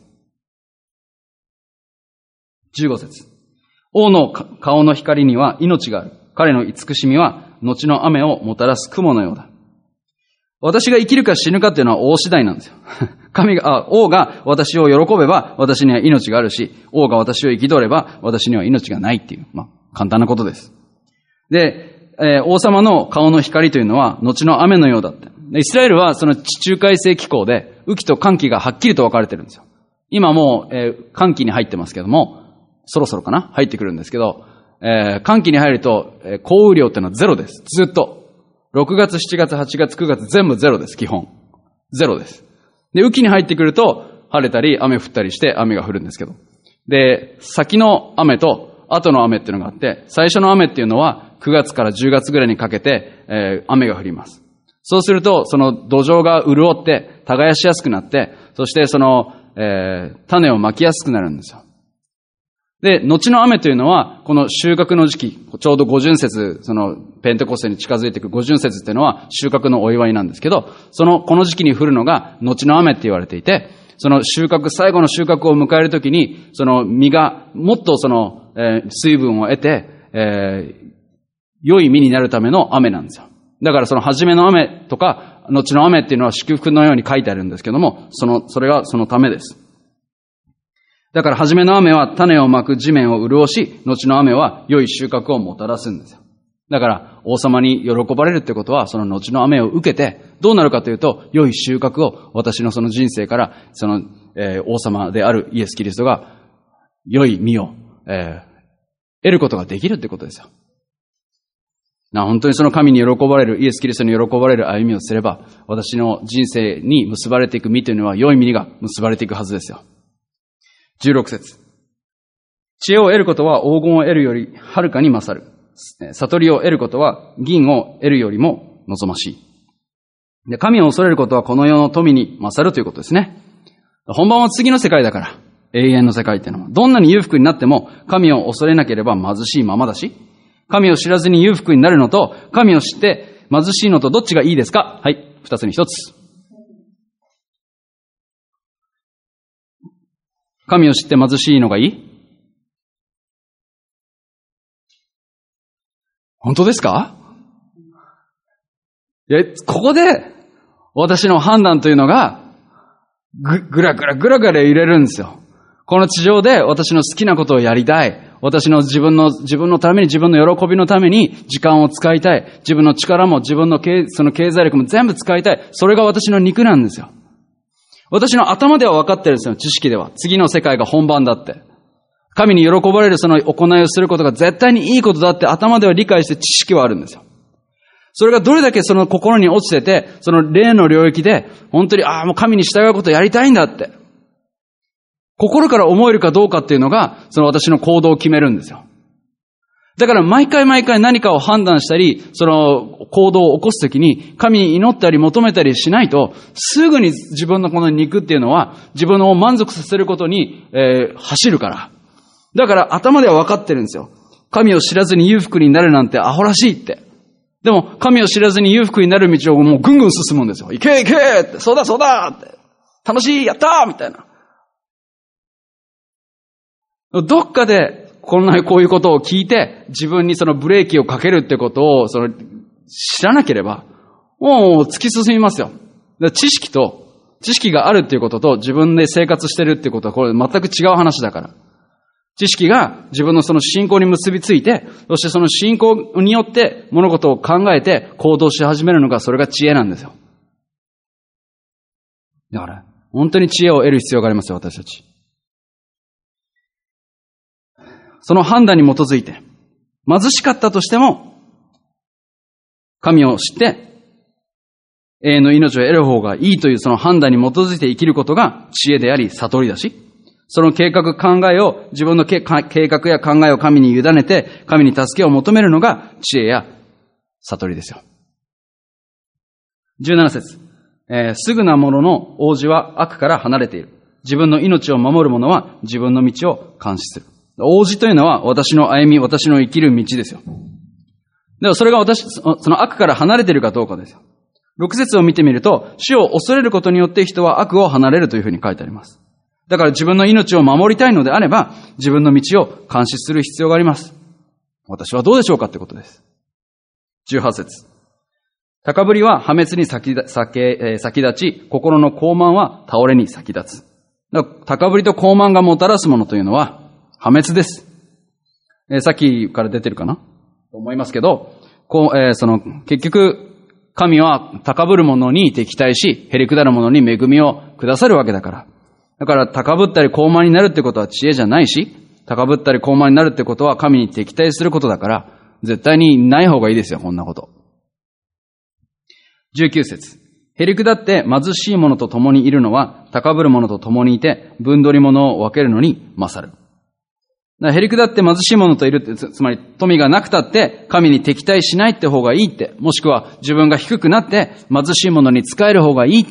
じゅうご節。王の顔の光には命がある。彼の慈しみは後の雨をもたらす雲のようだ。私が生きるか死ぬかっていうのは王次第なんですよ。神が、あ、王が私を喜べば私には命があるし、王が私を憤れば私には命がないっていう、まあ、簡単なことです。で、えー、王様の顔の光というのは後の雨のようだって。イスラエルはその地中海性気候で雨季と乾季がはっきりと分かれてるんですよ。今もう、えー、乾季に入ってますけども、そろそろかな入ってくるんですけど、えー、乾季に入ると、えー、降雨量っていうのはゼロです。ずっと。ろくがつ、しちがつ、はちがつ、くがつ全部ゼロです、基本。ゼロです。で、雨季に入ってくると晴れたり雨降ったりして雨が降るんですけど。で、先の雨と後の雨っていうのがあって、最初の雨っていうのはくがつからじゅうがつぐらいにかけて、えー、雨が降ります。そうすると、その土壌が潤って耕しやすくなって、そしてその、えー、種をまきやすくなるんですよ。で、後の雨というのは、この収穫の時期、ちょうど五巡節、その、ペンテコステに近づいていく五巡節っていうのは収穫のお祝いなんですけど、その、この時期に降るのが後の雨って言われていて、その収穫、最後の収穫を迎えるときに、その実がもっとその、えー、水分を得て、えー、良い実になるための雨なんですよ。だからその初めの雨とか、後の雨っていうのは祝福のように書いてあるんですけども、その、それがそのためです。だから初めの雨は種をまく地面を潤し、後の雨は良い収穫をもたらすんですよ。だから王様に喜ばれるってことは、その後の雨を受けて、どうなるかというと、良い収穫を私のその人生から、その、えー、王様であるイエス・キリストが、良い実を、えー、得ることができるってことですよ。な、本当にその神に喜ばれる、イエス・キリストに喜ばれる歩みをすれば、私の人生に結ばれていく実というのは、良い実が結ばれていくはずですよ。じゅうろく節。知恵を得ることは黄金を得るよりはるかに勝る。悟りを得ることは銀を得るよりも望ましい。で、神を恐れることはこの世の富に勝るということですね。本番は次の世界だから。永遠の世界っていうのは。どんなに裕福になっても神を恐れなければ貧しいままだし、神を知らずに裕福になるのと、神を知って貧しいのとどっちがいいですか？はい。二つに一つ。神を知って貧しいのがいい？本当ですか？いや、ここで私の判断というのがぐ、ぐらぐらぐらぐら揺れるんですよ。この地上で私の好きなことをやりたい。私の自分の、自分のために自分の喜びのために時間を使いたい。自分の力も自分の経、その経済力も全部使いたい。それが私の肉なんですよ。私の頭では分かってるんですよ、知識では。次の世界が本番だって。神に喜ばれるその行いをすることが絶対にいいことだって頭では理解して知識はあるんですよ。それがどれだけその心に落ちてて、その霊の領域で、本当に、ああ、もう神に従うことをやりたいんだって。心から思えるかどうかっていうのが、その私の行動を決めるんですよ。だから毎回毎回何かを判断したり、その行動を起こすときに、神に祈ったり求めたりしないと、すぐに自分のこの肉っていうのは、自分を満足させることに、えー、走るから。だから頭では分かってるんですよ。神を知らずに裕福になるなんてアホらしいって。でも、神を知らずに裕福になる道をもうぐんぐん進むんですよ。行け行けって、そうだそうだって。楽しい、やったーみたいな。どっかで、こんな、こういうことを聞いて、自分にそのブレーキをかけるってことを、その、知らなければ、もう突き進みますよ。 ら知識と、知識があるっていうことと自分で生活してるっていうことはこれ全く違う話だから。知識が自分のその信仰に結びついて、そしてその信仰によって物事を考えて行動し始めるのが、それが知恵なんですよ。だから、本当に知恵を得る必要がありますよ、私たち。その判断に基づいて、貧しかったとしても、神を知って、永遠の命を得る方がいいというその判断に基づいて生きることが知恵であり悟りだし、その計画考えを、自分の計画や考えを神に委ねて、神に助けを求めるのが知恵や悟りですよ。じゅうなな節、えー、すぐなものの王子は悪から離れている。自分の命を守る者は自分の道を監視する。王子というのは私の歩み、私の生きる道ですよ。でもそれが私、その悪から離れているかどうかですよ。ろく節を見てみると、死を恐れることによって人は悪を離れるというふうに書いてあります。だから自分の命を守りたいのであれば、自分の道を監視する必要があります。私はどうでしょうかってことです。じゅうはち節。高ぶりは破滅に先立先、先立ち、心の傲慢は倒れに先立つ。だから高ぶりと傲慢がもたらすものというのは破滅です。えー、さっきから出てるかなと思いますけど、こう、えー、その、結局、神は高ぶる者に敵対し、へりくだる者に恵みをくださるわけだから。だから高ぶったり傲慢になるってことは知恵じゃないし、高ぶったり傲慢になるってことは神に敵対することだから、絶対にない方がいいですよ、こんなこと。じゅうきゅう節。へりくだって貧しい者と共にいるのは、高ぶる者と共にいて、分取り物を分けるのに勝る。だからへりくだって貧しい者といるって、つ, つまり富がなくたって神に敵対しないって方がいいって、もしくは自分が低くなって貧しい者に仕える方がいいって。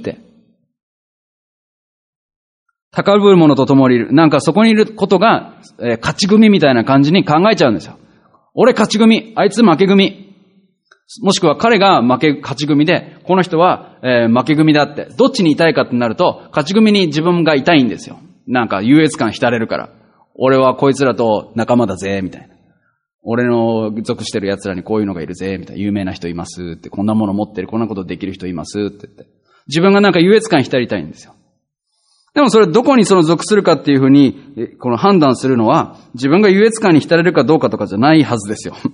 高ぶる者と共にいる。なんかそこにいることが、えー、勝ち組みたいな感じに考えちゃうんですよ。俺勝ち組、あいつ負け組。もしくは彼が負け、勝ち組で、この人は、えー、負け組だって。どっちにいたいかってなると、勝ち組に自分がいたいんですよ。なんか優越感浸れるから。俺はこいつらと仲間だぜ、みたいな。俺の属してる奴らにこういうのがいるぜ、みたいな。有名な人いますって。こんなもの持ってる、こんなことできる人いますって言って。自分がなんか優越感浸りたいんですよ。でもそれどこにその属するかっていうふうに、この判断するのは、自分が優越感に浸れるかどうかとかじゃないはずですよ。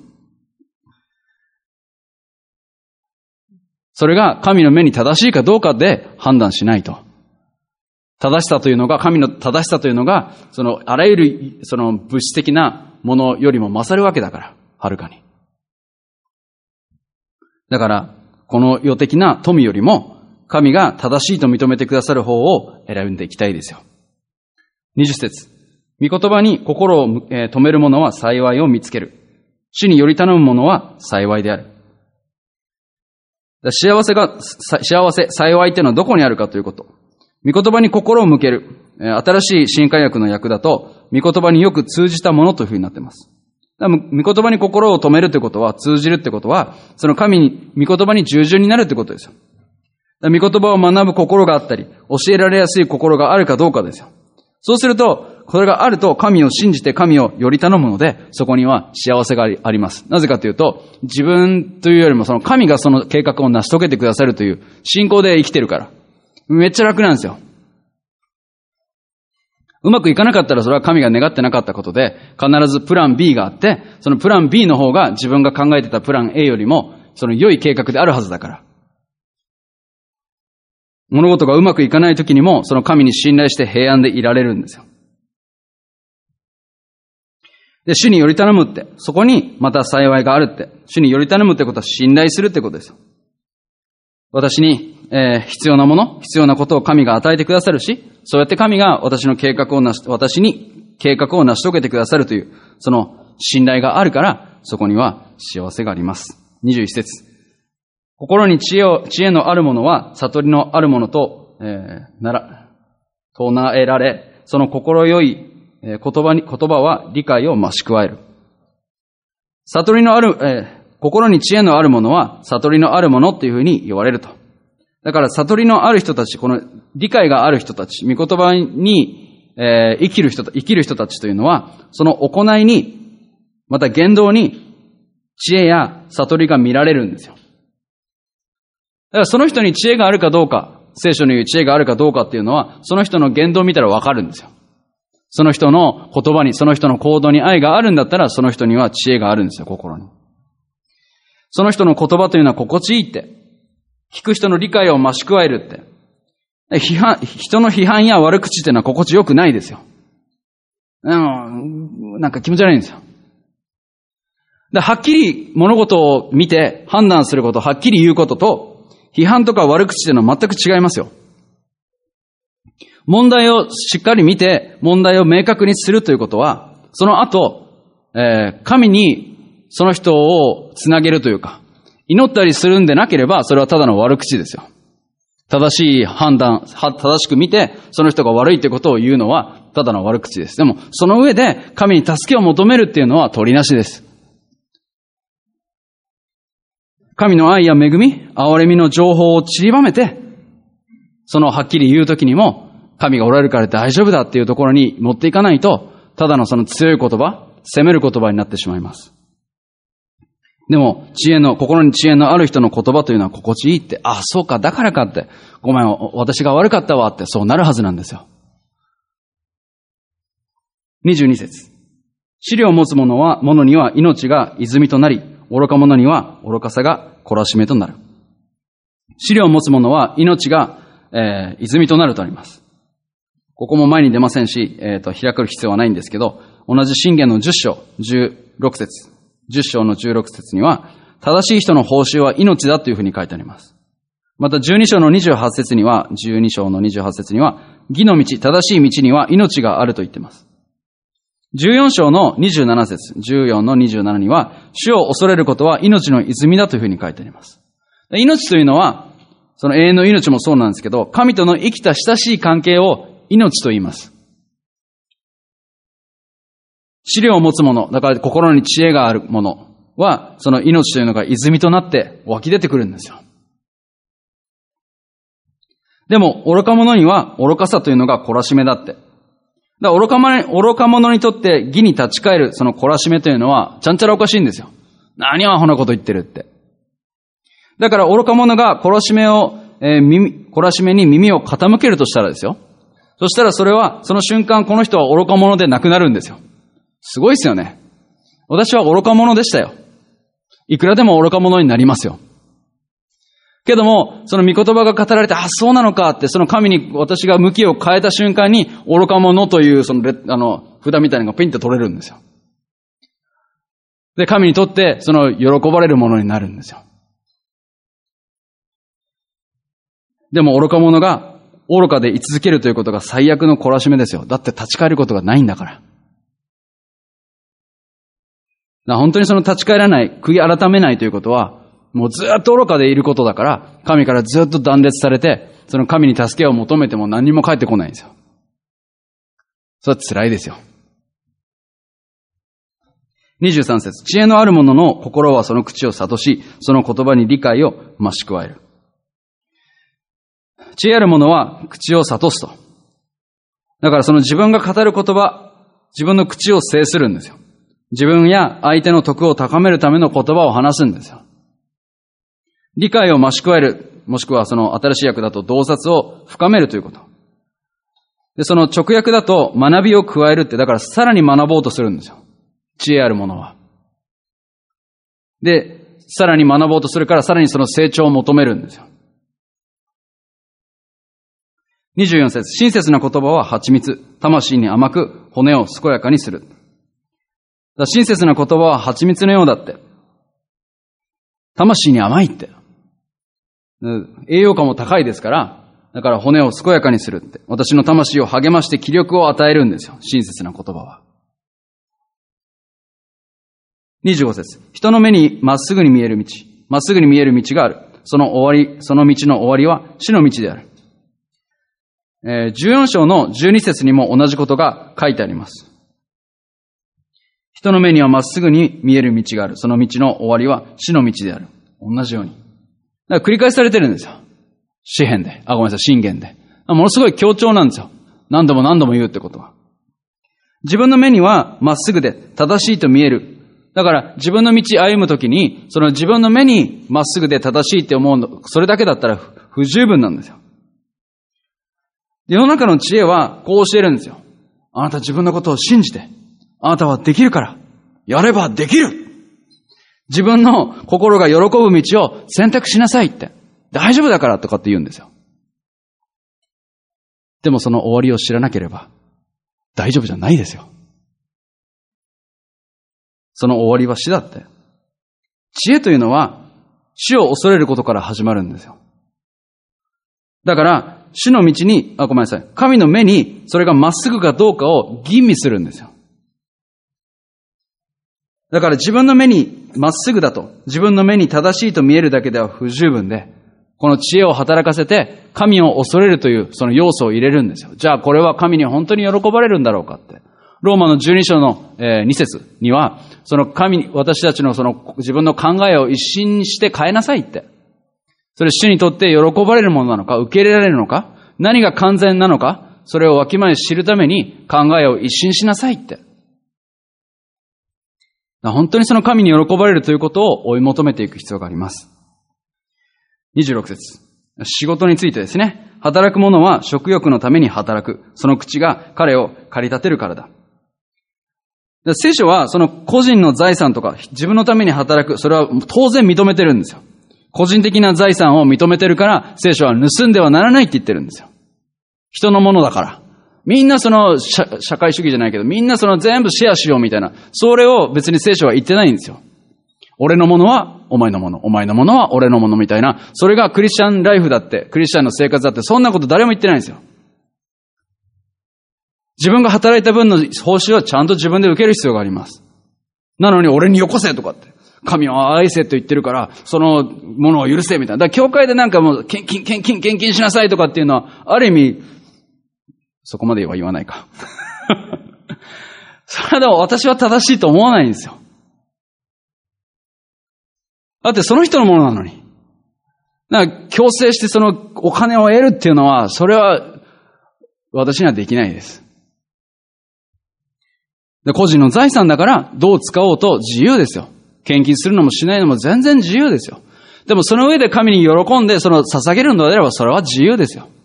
それが神の目に正しいかどうかで判断しないと。正しさというのが、神の正しさというのが、そのあらゆるその物質的なものよりも勝るわけだから、はるかに。だから、この世的な富よりも、神が正しいと認めてくださる方を選んでいきたいですよ。にじゅう節。御言葉に心を止める者は幸いを見つける。主により頼む者は幸いである。幸せが、幸せ、幸いっていうのはどこにあるかということ。御言葉に心を向ける。新しい新海訳の訳だと、御言葉によく通じたものというふうになっています。御言葉に心を止めるということは、通じるってことは、その神に、御言葉に従順になるってことですよ。御言葉を学ぶ心があったり、教えられやすい心があるかどうかですよ。そうすると、これがあると神を信じて神をより頼むので、そこには幸せがあります。なぜかというと、自分というよりもその神がその計画を成し遂げてくださるという信仰で生きてるから。めっちゃ楽なんですよ。うまくいかなかったらそれは神が願ってなかったことで、必ずプラン B があって、そのプラン B の方が自分が考えてたプラン A よりも、その良い計画であるはずだから。物事がうまくいかないときにも、その神に信頼して平安でいられるんですよ。で、主により頼むって、そこにまた幸いがあるって、主により頼むってことは信頼するってことですよ。私に、えー、必要なもの、必要なことを神が与えてくださるし、そうやって神が私の計画をなし、私に計画を成し遂げてくださるという、その信頼があるから、そこには幸せがあります。にじゅういち節。心に知恵を、知恵のあるものは、悟りのあるものと、えー、なら、唱えられ、その心よい言葉に、言葉は理解を増し加える。悟りのある、えー、心に知恵のあるものは、悟りのあるものっていうふうに言われると。だから、悟りのある人たち、この理解がある人たち、御言葉に、えー、生きる人、生きる人たちというのは、その行いに、また言動に、知恵や悟りが見られるんですよ。だからその人に知恵があるかどうか、 聖書の言う知恵があるかどうかっていうのは、その人の言動を見たらわかるんですよ。その人の言葉に、その人の行動に愛があるんだったら、その人には知恵があるんですよ、心に。その人の言葉というのは心地いいって。聞く人の理解を増し加えるって。批判、人の批判や悪口っていうのは心地よくないですよ。うん、なんか気持ち悪いんですよ。で、はっきり物事を見て判断すること、はっきり言うことと、批判とか悪口っていうのは全く違いますよ。問題をしっかり見て、問題を明確にするということは、その後、えー、神にその人をつなげるというか、祈ったりするんでなければ、それはただの悪口ですよ。正しい判断、正しく見て、その人が悪いということを言うのは、ただの悪口です。でも、その上で、神に助けを求めるっていうのは取りなしです。神の愛や恵み、憐れみの情報を散りばめて、そのはっきり言うときにも、神がおられるから大丈夫だっていうところに持っていかないと、ただのその強い言葉、責める言葉になってしまいます。でも、知恵の、心に知恵のある人の言葉というのは心地いいって、あ、そうか、だからかって、ごめん、私が悪かったわって、そうなるはずなんですよ。にじゅうに節。資料を持つ者は、者には命が泉となり、愚か者には愚かさが懲らしめとなる。資料を持つ者は命が、えー、泉となるとあります。ここも前に出ませんし、えっと、開く必要はないんですけど、同じ箴言のじゅっ章、じゅうろく節。じゅっ章のじゅうろく節には、正しい人の報酬は命だというふうに書いてあります。またじゅうに章のにじゅうはち節には、じゅうに章のにじゅうはち節には、義の道、正しい道には命があると言っています。じゅうよん章のにじゅうなな節、じゅうよんのにじゅうななには、主を恐れることは命の泉だというふうに書いてあります。命というのは、その永遠の命もそうなんですけど、神との生きた親しい関係を命と言います。資料を持つ者、だから心に知恵がある者は、その命というのが泉となって湧き出てくるんですよ。でも、愚か者には愚かさというのが懲らしめだって。だから愚か者、愚か者にとって義に立ち返るその懲らしめというのは、ちゃんちゃらおかしいんですよ。何をアホなこと言ってるって。だから愚か者が懲らしめを、えー、耳、懲らしめに耳を傾けるとしたらですよ。そしたらそれは、その瞬間この人は愚か者でなくなるんですよ。すごいですよね。私は愚か者でしたよ。いくらでも愚か者になりますよ。けども、その御言葉が語られて、あ、そうなのかって、その神に私が向きを変えた瞬間に、愚か者というそのレ、あの、札みたいなのがピンと取れるんですよ。で、神にとって、その喜ばれるものになるんですよ。でも愚か者が愚かで居続けるということが最悪の懲らしめですよ。だって立ち返ることがないんだから。だから本当にその立ち返らない、悔い改めないということは、もうずっと愚かでいることだから、神からずっと断絶されて、その神に助けを求めても何にも返ってこないんですよ。それは辛いですよ。にじゅうさん節。知恵のある者の心はその口を諭し、その言葉に理解を増し加える。知恵ある者は口を諭すと。だからその自分が語る言葉、自分の口を制するんですよ。自分や相手の徳を高めるための言葉を話すんですよ。理解を増し加える、もしくはその新しい訳だと洞察を深めるということ。で、その直訳だと学びを加えるって、だからさらに学ぼうとするんですよ。知恵ある者は。で、さらに学ぼうとするからさらにその成長を求めるんですよ。にじゅうよん節。親切な言葉は蜂蜜、魂に甘く骨を健やかにする。だ親切な言葉は蜂蜜のようだって。魂に甘いって。栄養価も高いですから、だから骨を健やかにするって。私の魂を励まして気力を与えるんですよ。親切な言葉は。にじゅうご節。人の目にまっすぐに見える道。まっすぐに見える道がある。その終わり、その道の終わりは死の道である。えー、じゅうよん章のじゅうに節にも同じことが書いてあります。人の目にはまっすぐに見える道がある。その道の終わりは死の道である。同じように。だから繰り返されてるんですよ。詩編で。あ、ごめんなさい、箴言で。ものすごい強調なんですよ。何度も何度も言うってことは。自分の目にはまっすぐで正しいと見える。だから自分の道歩むときに、その自分の目にまっすぐで正しいって思うの、それだけだったら不十分なんですよ。 世の中の知恵はこう教えるんですよ。あなた自分のことを信じて、あなたはできるから、やればできる。自分の心が喜ぶ道を選択しなさいって。大丈夫だからとかって言うんですよ。でもその終わりを知らなければ大丈夫じゃないですよ。その終わりは死だって。知恵というのは死を恐れることから始まるんですよ。だから主の道に、あ、ごめんなさい。神の目にそれがまっすぐかどうかを吟味するんですよ。だから自分の目にまっすぐだと、自分の目に正しいと見えるだけでは不十分で、この知恵を働かせて神を恐れるというその要素を入れるんですよ。じゃあこれは神に本当に喜ばれるんだろうかって。ローマのじゅうに章のに節には、その神、私たちのその自分の考えを一新して変えなさいって。それ主にとって喜ばれるものなのか、受け入れられるのか、何が完全なのか、それをわきまえ知るために考えを一新しなさいって。本当にその神に喜ばれるということを追い求めていく必要があります。にじゅうろく節。仕事についてですね。働く者は食欲のために働く。その口が彼を駆り立てるからだ。聖書はその個人の財産とか自分のために働く。それは当然認めてるんですよ。個人的な財産を認めてるから聖書は盗んではならないって言ってるんですよ。人のものだから。みんなその社会主義じゃないけど、みんなその全部シェアしようみたいな、それを別に聖書は言ってないんですよ。俺のものはお前のもの、お前のものは俺のものみたいな、それがクリスチャンライフだって、クリスチャンの生活だって、そんなこと誰も言ってないんですよ。自分が働いた分の報酬はちゃんと自分で受ける必要があります。なのに俺によこせとかって、神を愛せと言ってるから、そのものを許せみたいな。だから教会でなんかもう、献金、献金、献金しなさいとかっていうのは、ある意味、そこまでは言わないか。それはでも私は正しいと思わないんですよ。だってその人のものなのに。なんか強制してそのお金を得るっていうのは、それは私にはできないです。で、個人の財産だからどう使おうと自由ですよ。献金するのもしないのも全然自由ですよ。でもその上で神に喜んでその捧げるのであればそれは自由ですよ。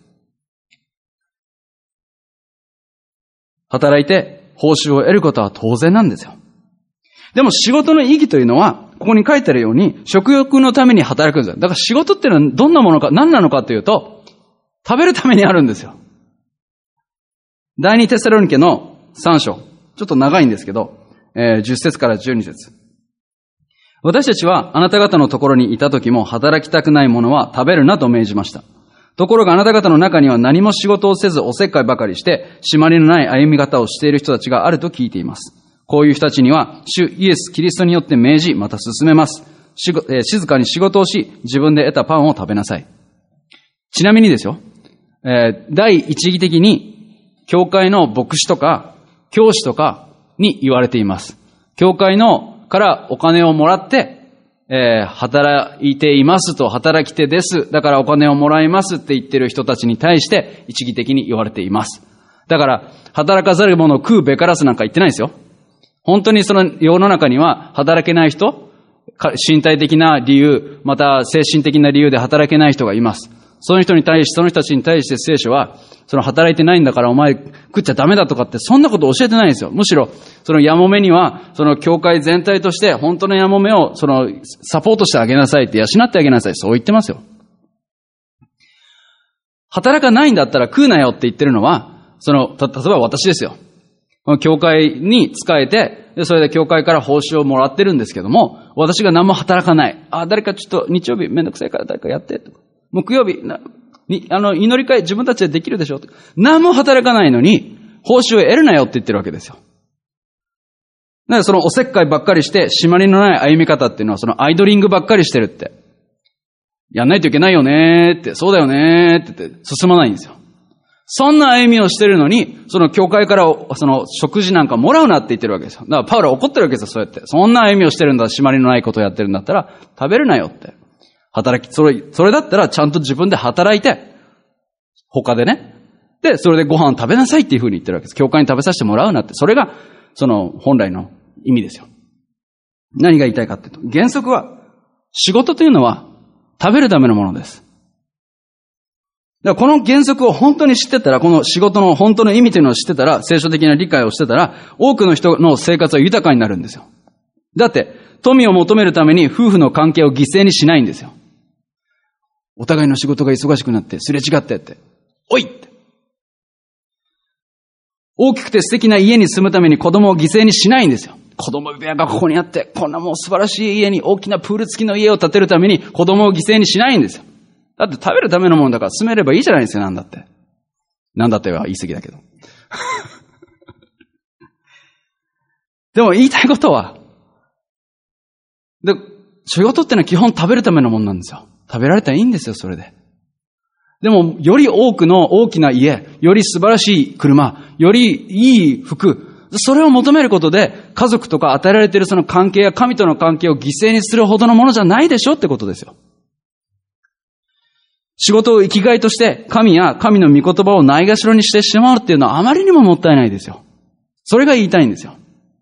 働いて報酬を得ることは当然なんですよ。でも仕事の意義というのは、ここに書いてあるように、食欲のために働くんですよ。だから仕事っていうのはどんなものか、何なのかというと、食べるためにあるんですよ。第二テサロニケのさん章。ちょっと長いんですけど、えー、じゅっ節からじゅうに節。私たちはあなた方のところにいた時も働きたくないものは食べるなと命じました。ところがあなた方の中には何も仕事をせずおせっかいばかりして、締まりのない歩み方をしている人たちがあると聞いています。こういう人たちには、主イエス・キリストによって命じ、また進めます。静かに仕事をし、自分で得たパンを食べなさい。ちなみにですよ、えー、第一義的に、教会の牧師とか、教師とかに言われています。教会のからお金をもらって、えー、働いていますと、働き手です。だからお金をもらいますって言ってる人たちに対して、一義的に言われています。だから、働かざる者を食うべからずなんか言ってないですよ。本当にその世の中には働けない人、身体的な理由、また精神的な理由で働けない人がいます。その人に対し、その人たちに対して聖書は、その働いてないんだからお前食っちゃダメだとかってそんなこと教えてないんですよ。むしろ、そのやもめには、その教会全体として本当のやもめをそのサポートしてあげなさいって養ってあげなさい。そう言ってますよ。働かないんだったら食うなよって言ってるのは、その、た、例えば私ですよ。教会に仕えて、で、それで教会から報酬をもらってるんですけども、私が何も働かない。あ、誰かちょっと日曜日めんどくさいから誰かやって。木曜日、なにあの、祈り会自分たちでできるでしょ。何も働かないのに、報酬を得るなよって言ってるわけですよ。だからそのおせっかいばっかりして、締まりのない歩み方っていうのは、そのアイドリングばっかりしてるって。やんないといけないよねーって、そうだよねーって言って進まないんですよ。そんな歩みをしてるのに、その教会からその食事なんかもらうなって言ってるわけですよ。だからパウロは怒ってるわけですよ、そうやって。そんな歩みをしてるんだ、締まりのないことをやってるんだったら、食べるなよって。働き、それ、それだったらちゃんと自分で働いて、他でね。で、それでご飯食べなさいっていう風に言ってるわけです。教会に食べさせてもらうなって。それが、その本来の意味ですよ。何が言いたいかっていうと、原則は、仕事というのは食べるためのものです。 だからこの原則を本当に知ってたら、この仕事の本当の意味というのを知ってたら、聖書的な理解をしてたら、多くの人の生活は豊かになるんですよ。だって、富を求めるために夫婦の関係を犠牲にしないんですよ。お互いの仕事が忙しくなって、すれ違ってって、おいって。大きくて素敵な家に住むために子供を犠牲にしないんですよ。子供部屋がここにあって、こんなもう素晴らしい家に、大きなプール付きの家を建てるために子供を犠牲にしないんですよ。だって食べるためのものだから住めればいいじゃないですか、なんだって。なんだっては言い過ぎだけど。でも言いたいことは、で、仕事ってのは基本食べるためのものなんですよ。食べられたらいいんですよ、それで。でも、より多くの大きな家、より素晴らしい車、よりいい服、それを求めることで、家族とか与えられているその関係や神との関係を犠牲にするほどのものじゃないでしょってことですよ。仕事を生きがいとして神や神の御言葉をないがしろにしてしまうっていうのはあまりにももったいないですよ。それが言いたいんですよ。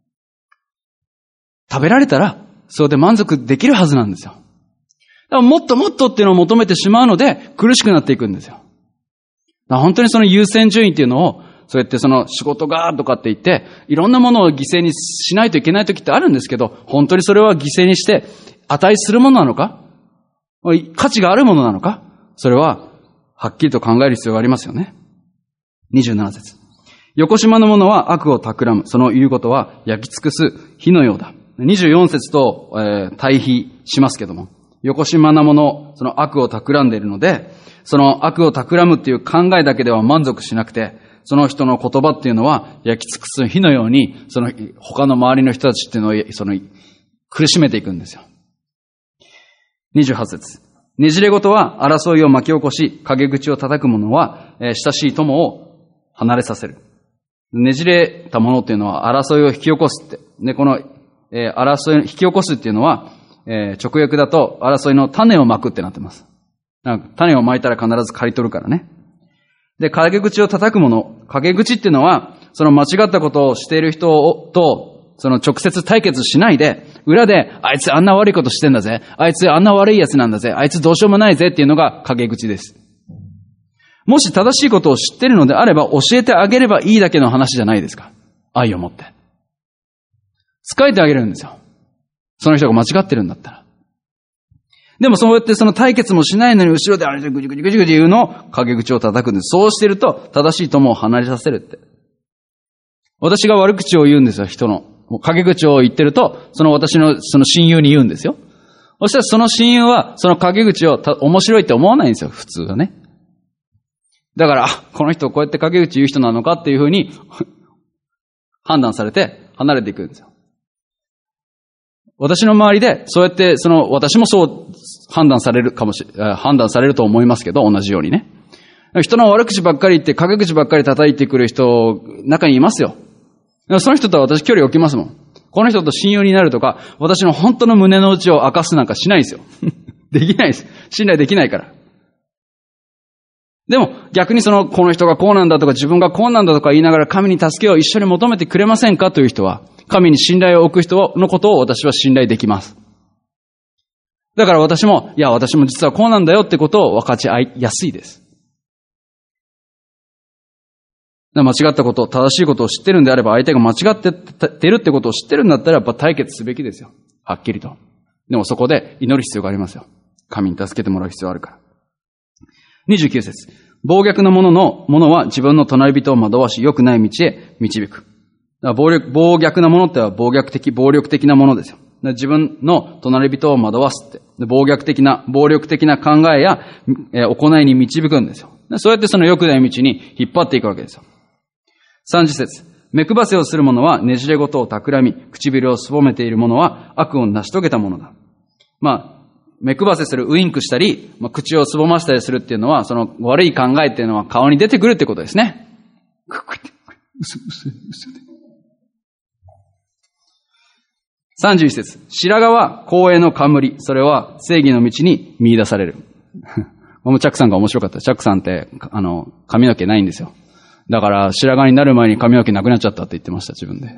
食べられたらそれで満足できるはずなんですよ。だからもっともっとっていうのを求めてしまうので苦しくなっていくんですよ。だから本当にその優先順位っていうのをそうやってその仕事がとかって言っていろんなものを犠牲にしないといけない時ってあるんですけど、本当にそれは犠牲にして値するものなのか、価値があるものなのか、それは、はっきりと考える必要がありますよね。にじゅうなな節。横島の者は悪を企む。その言うことは焼き尽くす火のようだ。にじゅうよん節と、えー、対比しますけども。横島な者、その悪を企んでいるので、その悪を企むっていう考えだけでは満足しなくて、その人の言葉っていうのは焼き尽くす火のように、その他の周りの人たちっていうのを、その苦しめていくんですよ。にじゅうはち節。ねじれごとは争いを巻き起こし、陰口を叩く者は、えー、親しい友を離れさせる。ねじれたものっていうのは争いを引き起こすって。で、この、えー、争いを引き起こすっていうのは、えー、直訳だと争いの種を巻くってなってます。なんか種を巻いたら必ず刈り取るからね。で、陰口を叩く者。陰口っていうのは、その間違ったことをしている人と、その直接対決しないで、裏で、あいつあんな悪いことしてんだぜ。あいつあんな悪い奴なんだぜ。あいつどうしようもないぜっていうのが陰口です。もし正しいことを知っているのであれば、教えてあげればいいだけの話じゃないですか。愛を持って。使えてあげるんですよ。その人が間違ってるんだったら。でもそうやってその対決もしないのに後ろであれぐじぐじぐじぐじ言うのを陰口を叩くんです。そうしてると正しい友を離れさせるって。私が悪口を言うんですよ、人の。陰口を言ってると、その私のその親友に言うんですよ。そしたらその親友はその陰口をた面白いって思わないんですよ、普通はね。だから、あ、この人こうやって陰口言う人なのかっていうふうに判断されて離れていくんですよ。私の周りでそうやってその私もそう判断されるかもしれ、判断されると思いますけど、同じようにね。人の悪口ばっかり言って陰口ばっかり叩いてくる人中にいますよ。その人とは私距離を置きますもん。この人と親友になるとか、私の本当の胸の内を明かすなんかしないですよ。できないです。信頼できないから。でも逆にその、この人がこうなんだとか自分がこうなんだとか言いながら神に助けを一緒に求めてくれませんかという人は、神に信頼を置く人のことを私は信頼できます。だから私も、いや私も実はこうなんだよってことを分かち合いやすいです。間違ったこと、正しいことを知ってるんであれば、相手が間違ってるってことを知ってるんだったら、やっぱ対決すべきですよ。はっきりと。でもそこで祈る必要がありますよ。神に助けてもらう必要があるから。にじゅうきゅう節。暴虐な者の者は自分の隣人を惑わし、良くない道へ導く。だから暴力、暴虐な者っては暴虐的、暴力的なものですよ。だから自分の隣人を惑わすって。で暴虐的な、暴力的な考えや、えー、行いに導くんですよ。でそうやってその良くない道に引っ張っていくわけですよ。さんじゅう節。目配せをする者はねじれごとを企み、唇をすぼめている者は悪を成し遂げた者だ。まあ、目配せする、ウインクしたり、まあ、口をすぼましたりするっていうのは、その悪い考えっていうのは顔に出てくるってことですね。さんじゅういち節。白髪は光栄の冠。それは正義の道に見出される。もうチャックさんが面白かった。チャックさんって、あの、髪の毛ないんですよ。だから白髪になる前に髪の毛なくなっちゃったって言ってました、自分で。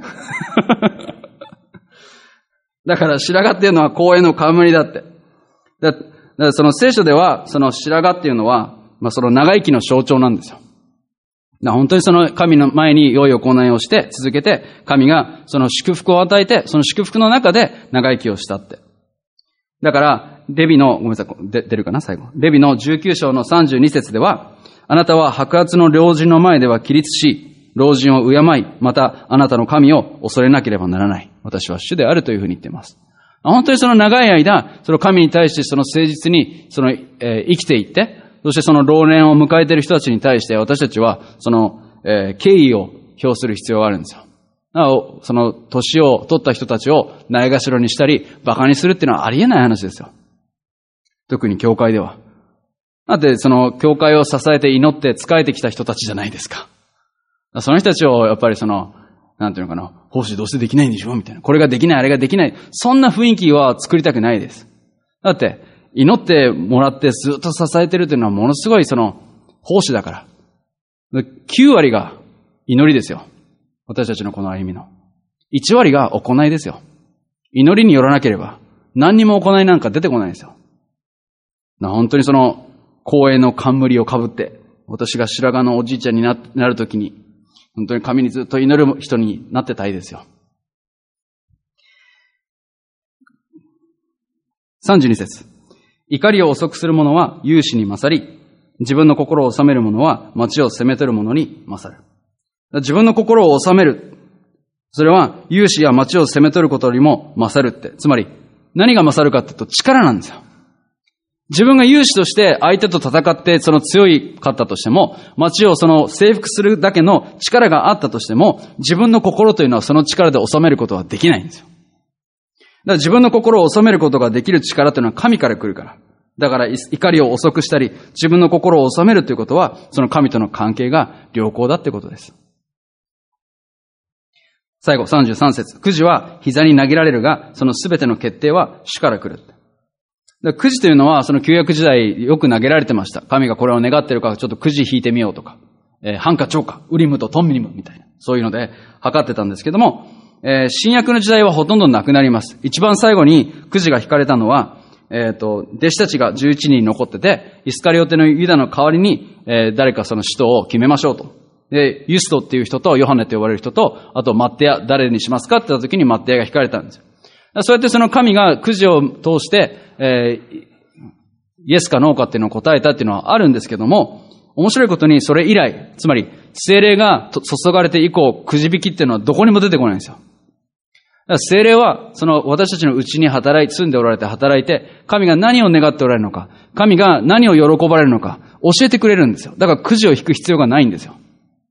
だから白髪っていうのは光栄の冠だって。だだからその聖書では、その白髪っていうのは、 まあその長生きの象徴なんですよ。本当にその神の前に良い行いをして続けて、神がその祝福を与えて、その祝福の中で長生きをしたって。だから、レビの、ごめんなさい、出るかな最後。レビのじゅうきゅう章のさんじゅうに節では、あなたは白髪の老人の前では起立し、老人を敬い、またあなたの神を恐れなければならない。私は主であるというふうに言っています。本当にその長い間、その神に対してその誠実に、その、えー、生きていって、そしてその老年を迎えている人たちに対して私たちは、その、えー、敬意を表する必要があるんですよ。なお、その、年を取った人たちをないがしろにしたり、馬鹿にするっていうのはありえない話ですよ。特に教会では。だって、その、教会を支えて祈って仕えてきた人たちじゃないですか。その人たちを、やっぱりその、なんていうのかな、奉仕どうしてできないんでしょみたいな。これができない、あれができない。そんな雰囲気は作りたくないです。だって、祈ってもらってずっと支えてるというのはものすごいその、奉仕だから。きゅう割が祈りですよ。私たちのこの歩みの。いち割が行いですよ。祈りによらなければ、何にも行いなんか出てこないですよ。本当にその、光栄の冠をかぶって、私が白髪のおじいちゃんになるときに、本当に神にずっと祈る人になってたいですよ。さんじゅうに節。怒りを遅くする者は勇士に勝り、自分の心を治める者は町を攻め取る者に勝る。自分の心を治める。それは勇士や町を攻め取ることよりも勝るって。つまり何が勝るかっていうと力なんですよ。自分が勇士として相手と戦ってその強いかったとしても、町をその征服するだけの力があったとしても、自分の心というのはその力で治めることはできないんですよ。だから自分の心を治めることができる力というのは神から来るから。だから怒りを遅くしたり、自分の心を治めるということは、その神との関係が良好だってことです。最後、さんじゅうさん節。くじは膝に投げられるが、そのすべての決定は主から来る。くじというのは、その旧約時代よく投げられてました。神がこれを願っているからちょっとくじ引いてみようとか、えー、半か長か、ウリムとトンミリムみたいな、そういうので測ってたんですけども、えー、新約の時代はほとんどなくなります。一番最後にくじが引かれたのは、えっと、弟子たちがじゅういちにん残ってて、イスカリオテのユダの代わりに、えー、誰かその使徒を決めましょうと。で、ユストっていう人とヨハネと呼ばれる人と、あとマッテヤ、誰にしますかって言った時にマッテヤが引かれたんですよ。そうやってその神がくじを通して、えー、イエスかノーかっていうのを答えたっていうのはあるんですけども、面白いことにそれ以来、つまり聖霊が注がれて以降、くじ引きっていうのはどこにも出てこないんですよ。聖霊は、その私たちのうちに働い、住んでおられて働いて、神が何を願っておられるのか、神が何を喜ばれるのか、教えてくれるんですよ。だからくじを引く必要がないんですよ。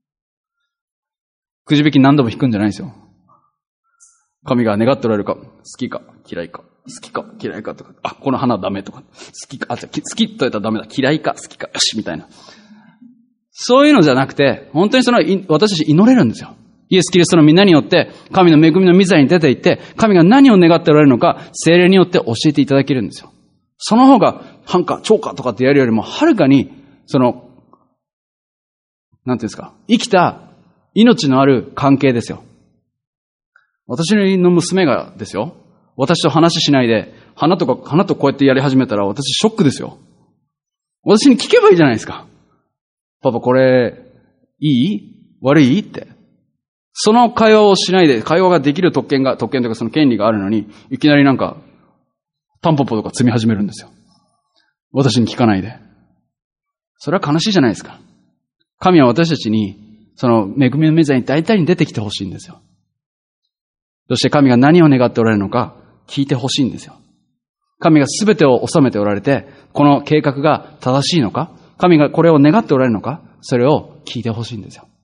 くじ引き何度も引くんじゃないんですよ。神が願っておられるか、好きか嫌いか、好きか嫌いかとか、あ、この花ダメとか、好きか、あ、じゃあ好きと言ったらダメだ、嫌いか好きか、よし、みたいな。そういうのじゃなくて、本当にその、私たち祈れるんですよ。イエス・キリストの皆によって、神の恵みの御座に出ていって、神が何を願っておられるのか、聖霊によって教えていただけるんですよ。その方が、半か、長かとかってやるよりも、はるかに、その、なんていうんですか、生きた命のある関係ですよ。私の娘がですよ、私と話しないで、花とか、花とこうやってやり始めたら、私ショックですよ。私に聞けばいいじゃないですか。パパこれ、いい？悪い？って。その会話をしないで、会話ができる特権が、特権というかその権利があるのに、いきなりなんか、タンポポとか積み始めるんですよ。私に聞かないで。それは悲しいじゃないですか。神は私たちに、その恵みの御座に大体に出てきてほしいんですよ。そして神が何を願っておられるのか、聞いてほしいんですよ。神が全てを収めておられて、この計画が正しいのか、神がこれを願っておられるのか、それを聞いてほしいんですよ。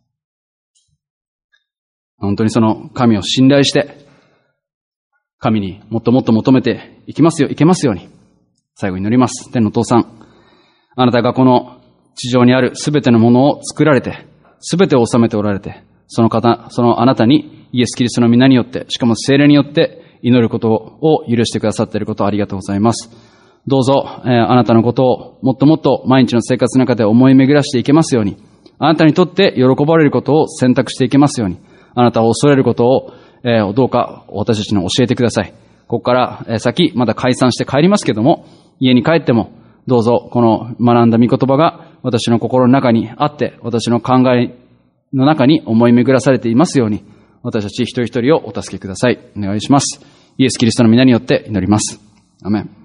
本当にその神を信頼して、神にもっともっと求めていきますよ、いけますように。最後に祈ります。天の父さん、あなたがこの地上にあるすべてのものを作られて、すべてを治めておられて、その方、そのあなたにイエス・キリストの皆によって、しかも聖霊によって祈ることを許してくださっていることをありがとうございます。どうぞ、えー、あなたのことをもっともっと毎日の生活の中で思い巡らしていけますように、あなたにとって喜ばれることを選択していけますように、あなたを恐れることを、えー、どうか私たちに教えてください。ここから先、まだ解散して帰りますけども、家に帰っても、 どうぞこの学んだ御言葉が私の心の中にあって、私の考えの中に思い巡らされていますように、私たち一人一人をお助けください。お願いします。イエス・キリストの皆によって祈ります。アメン。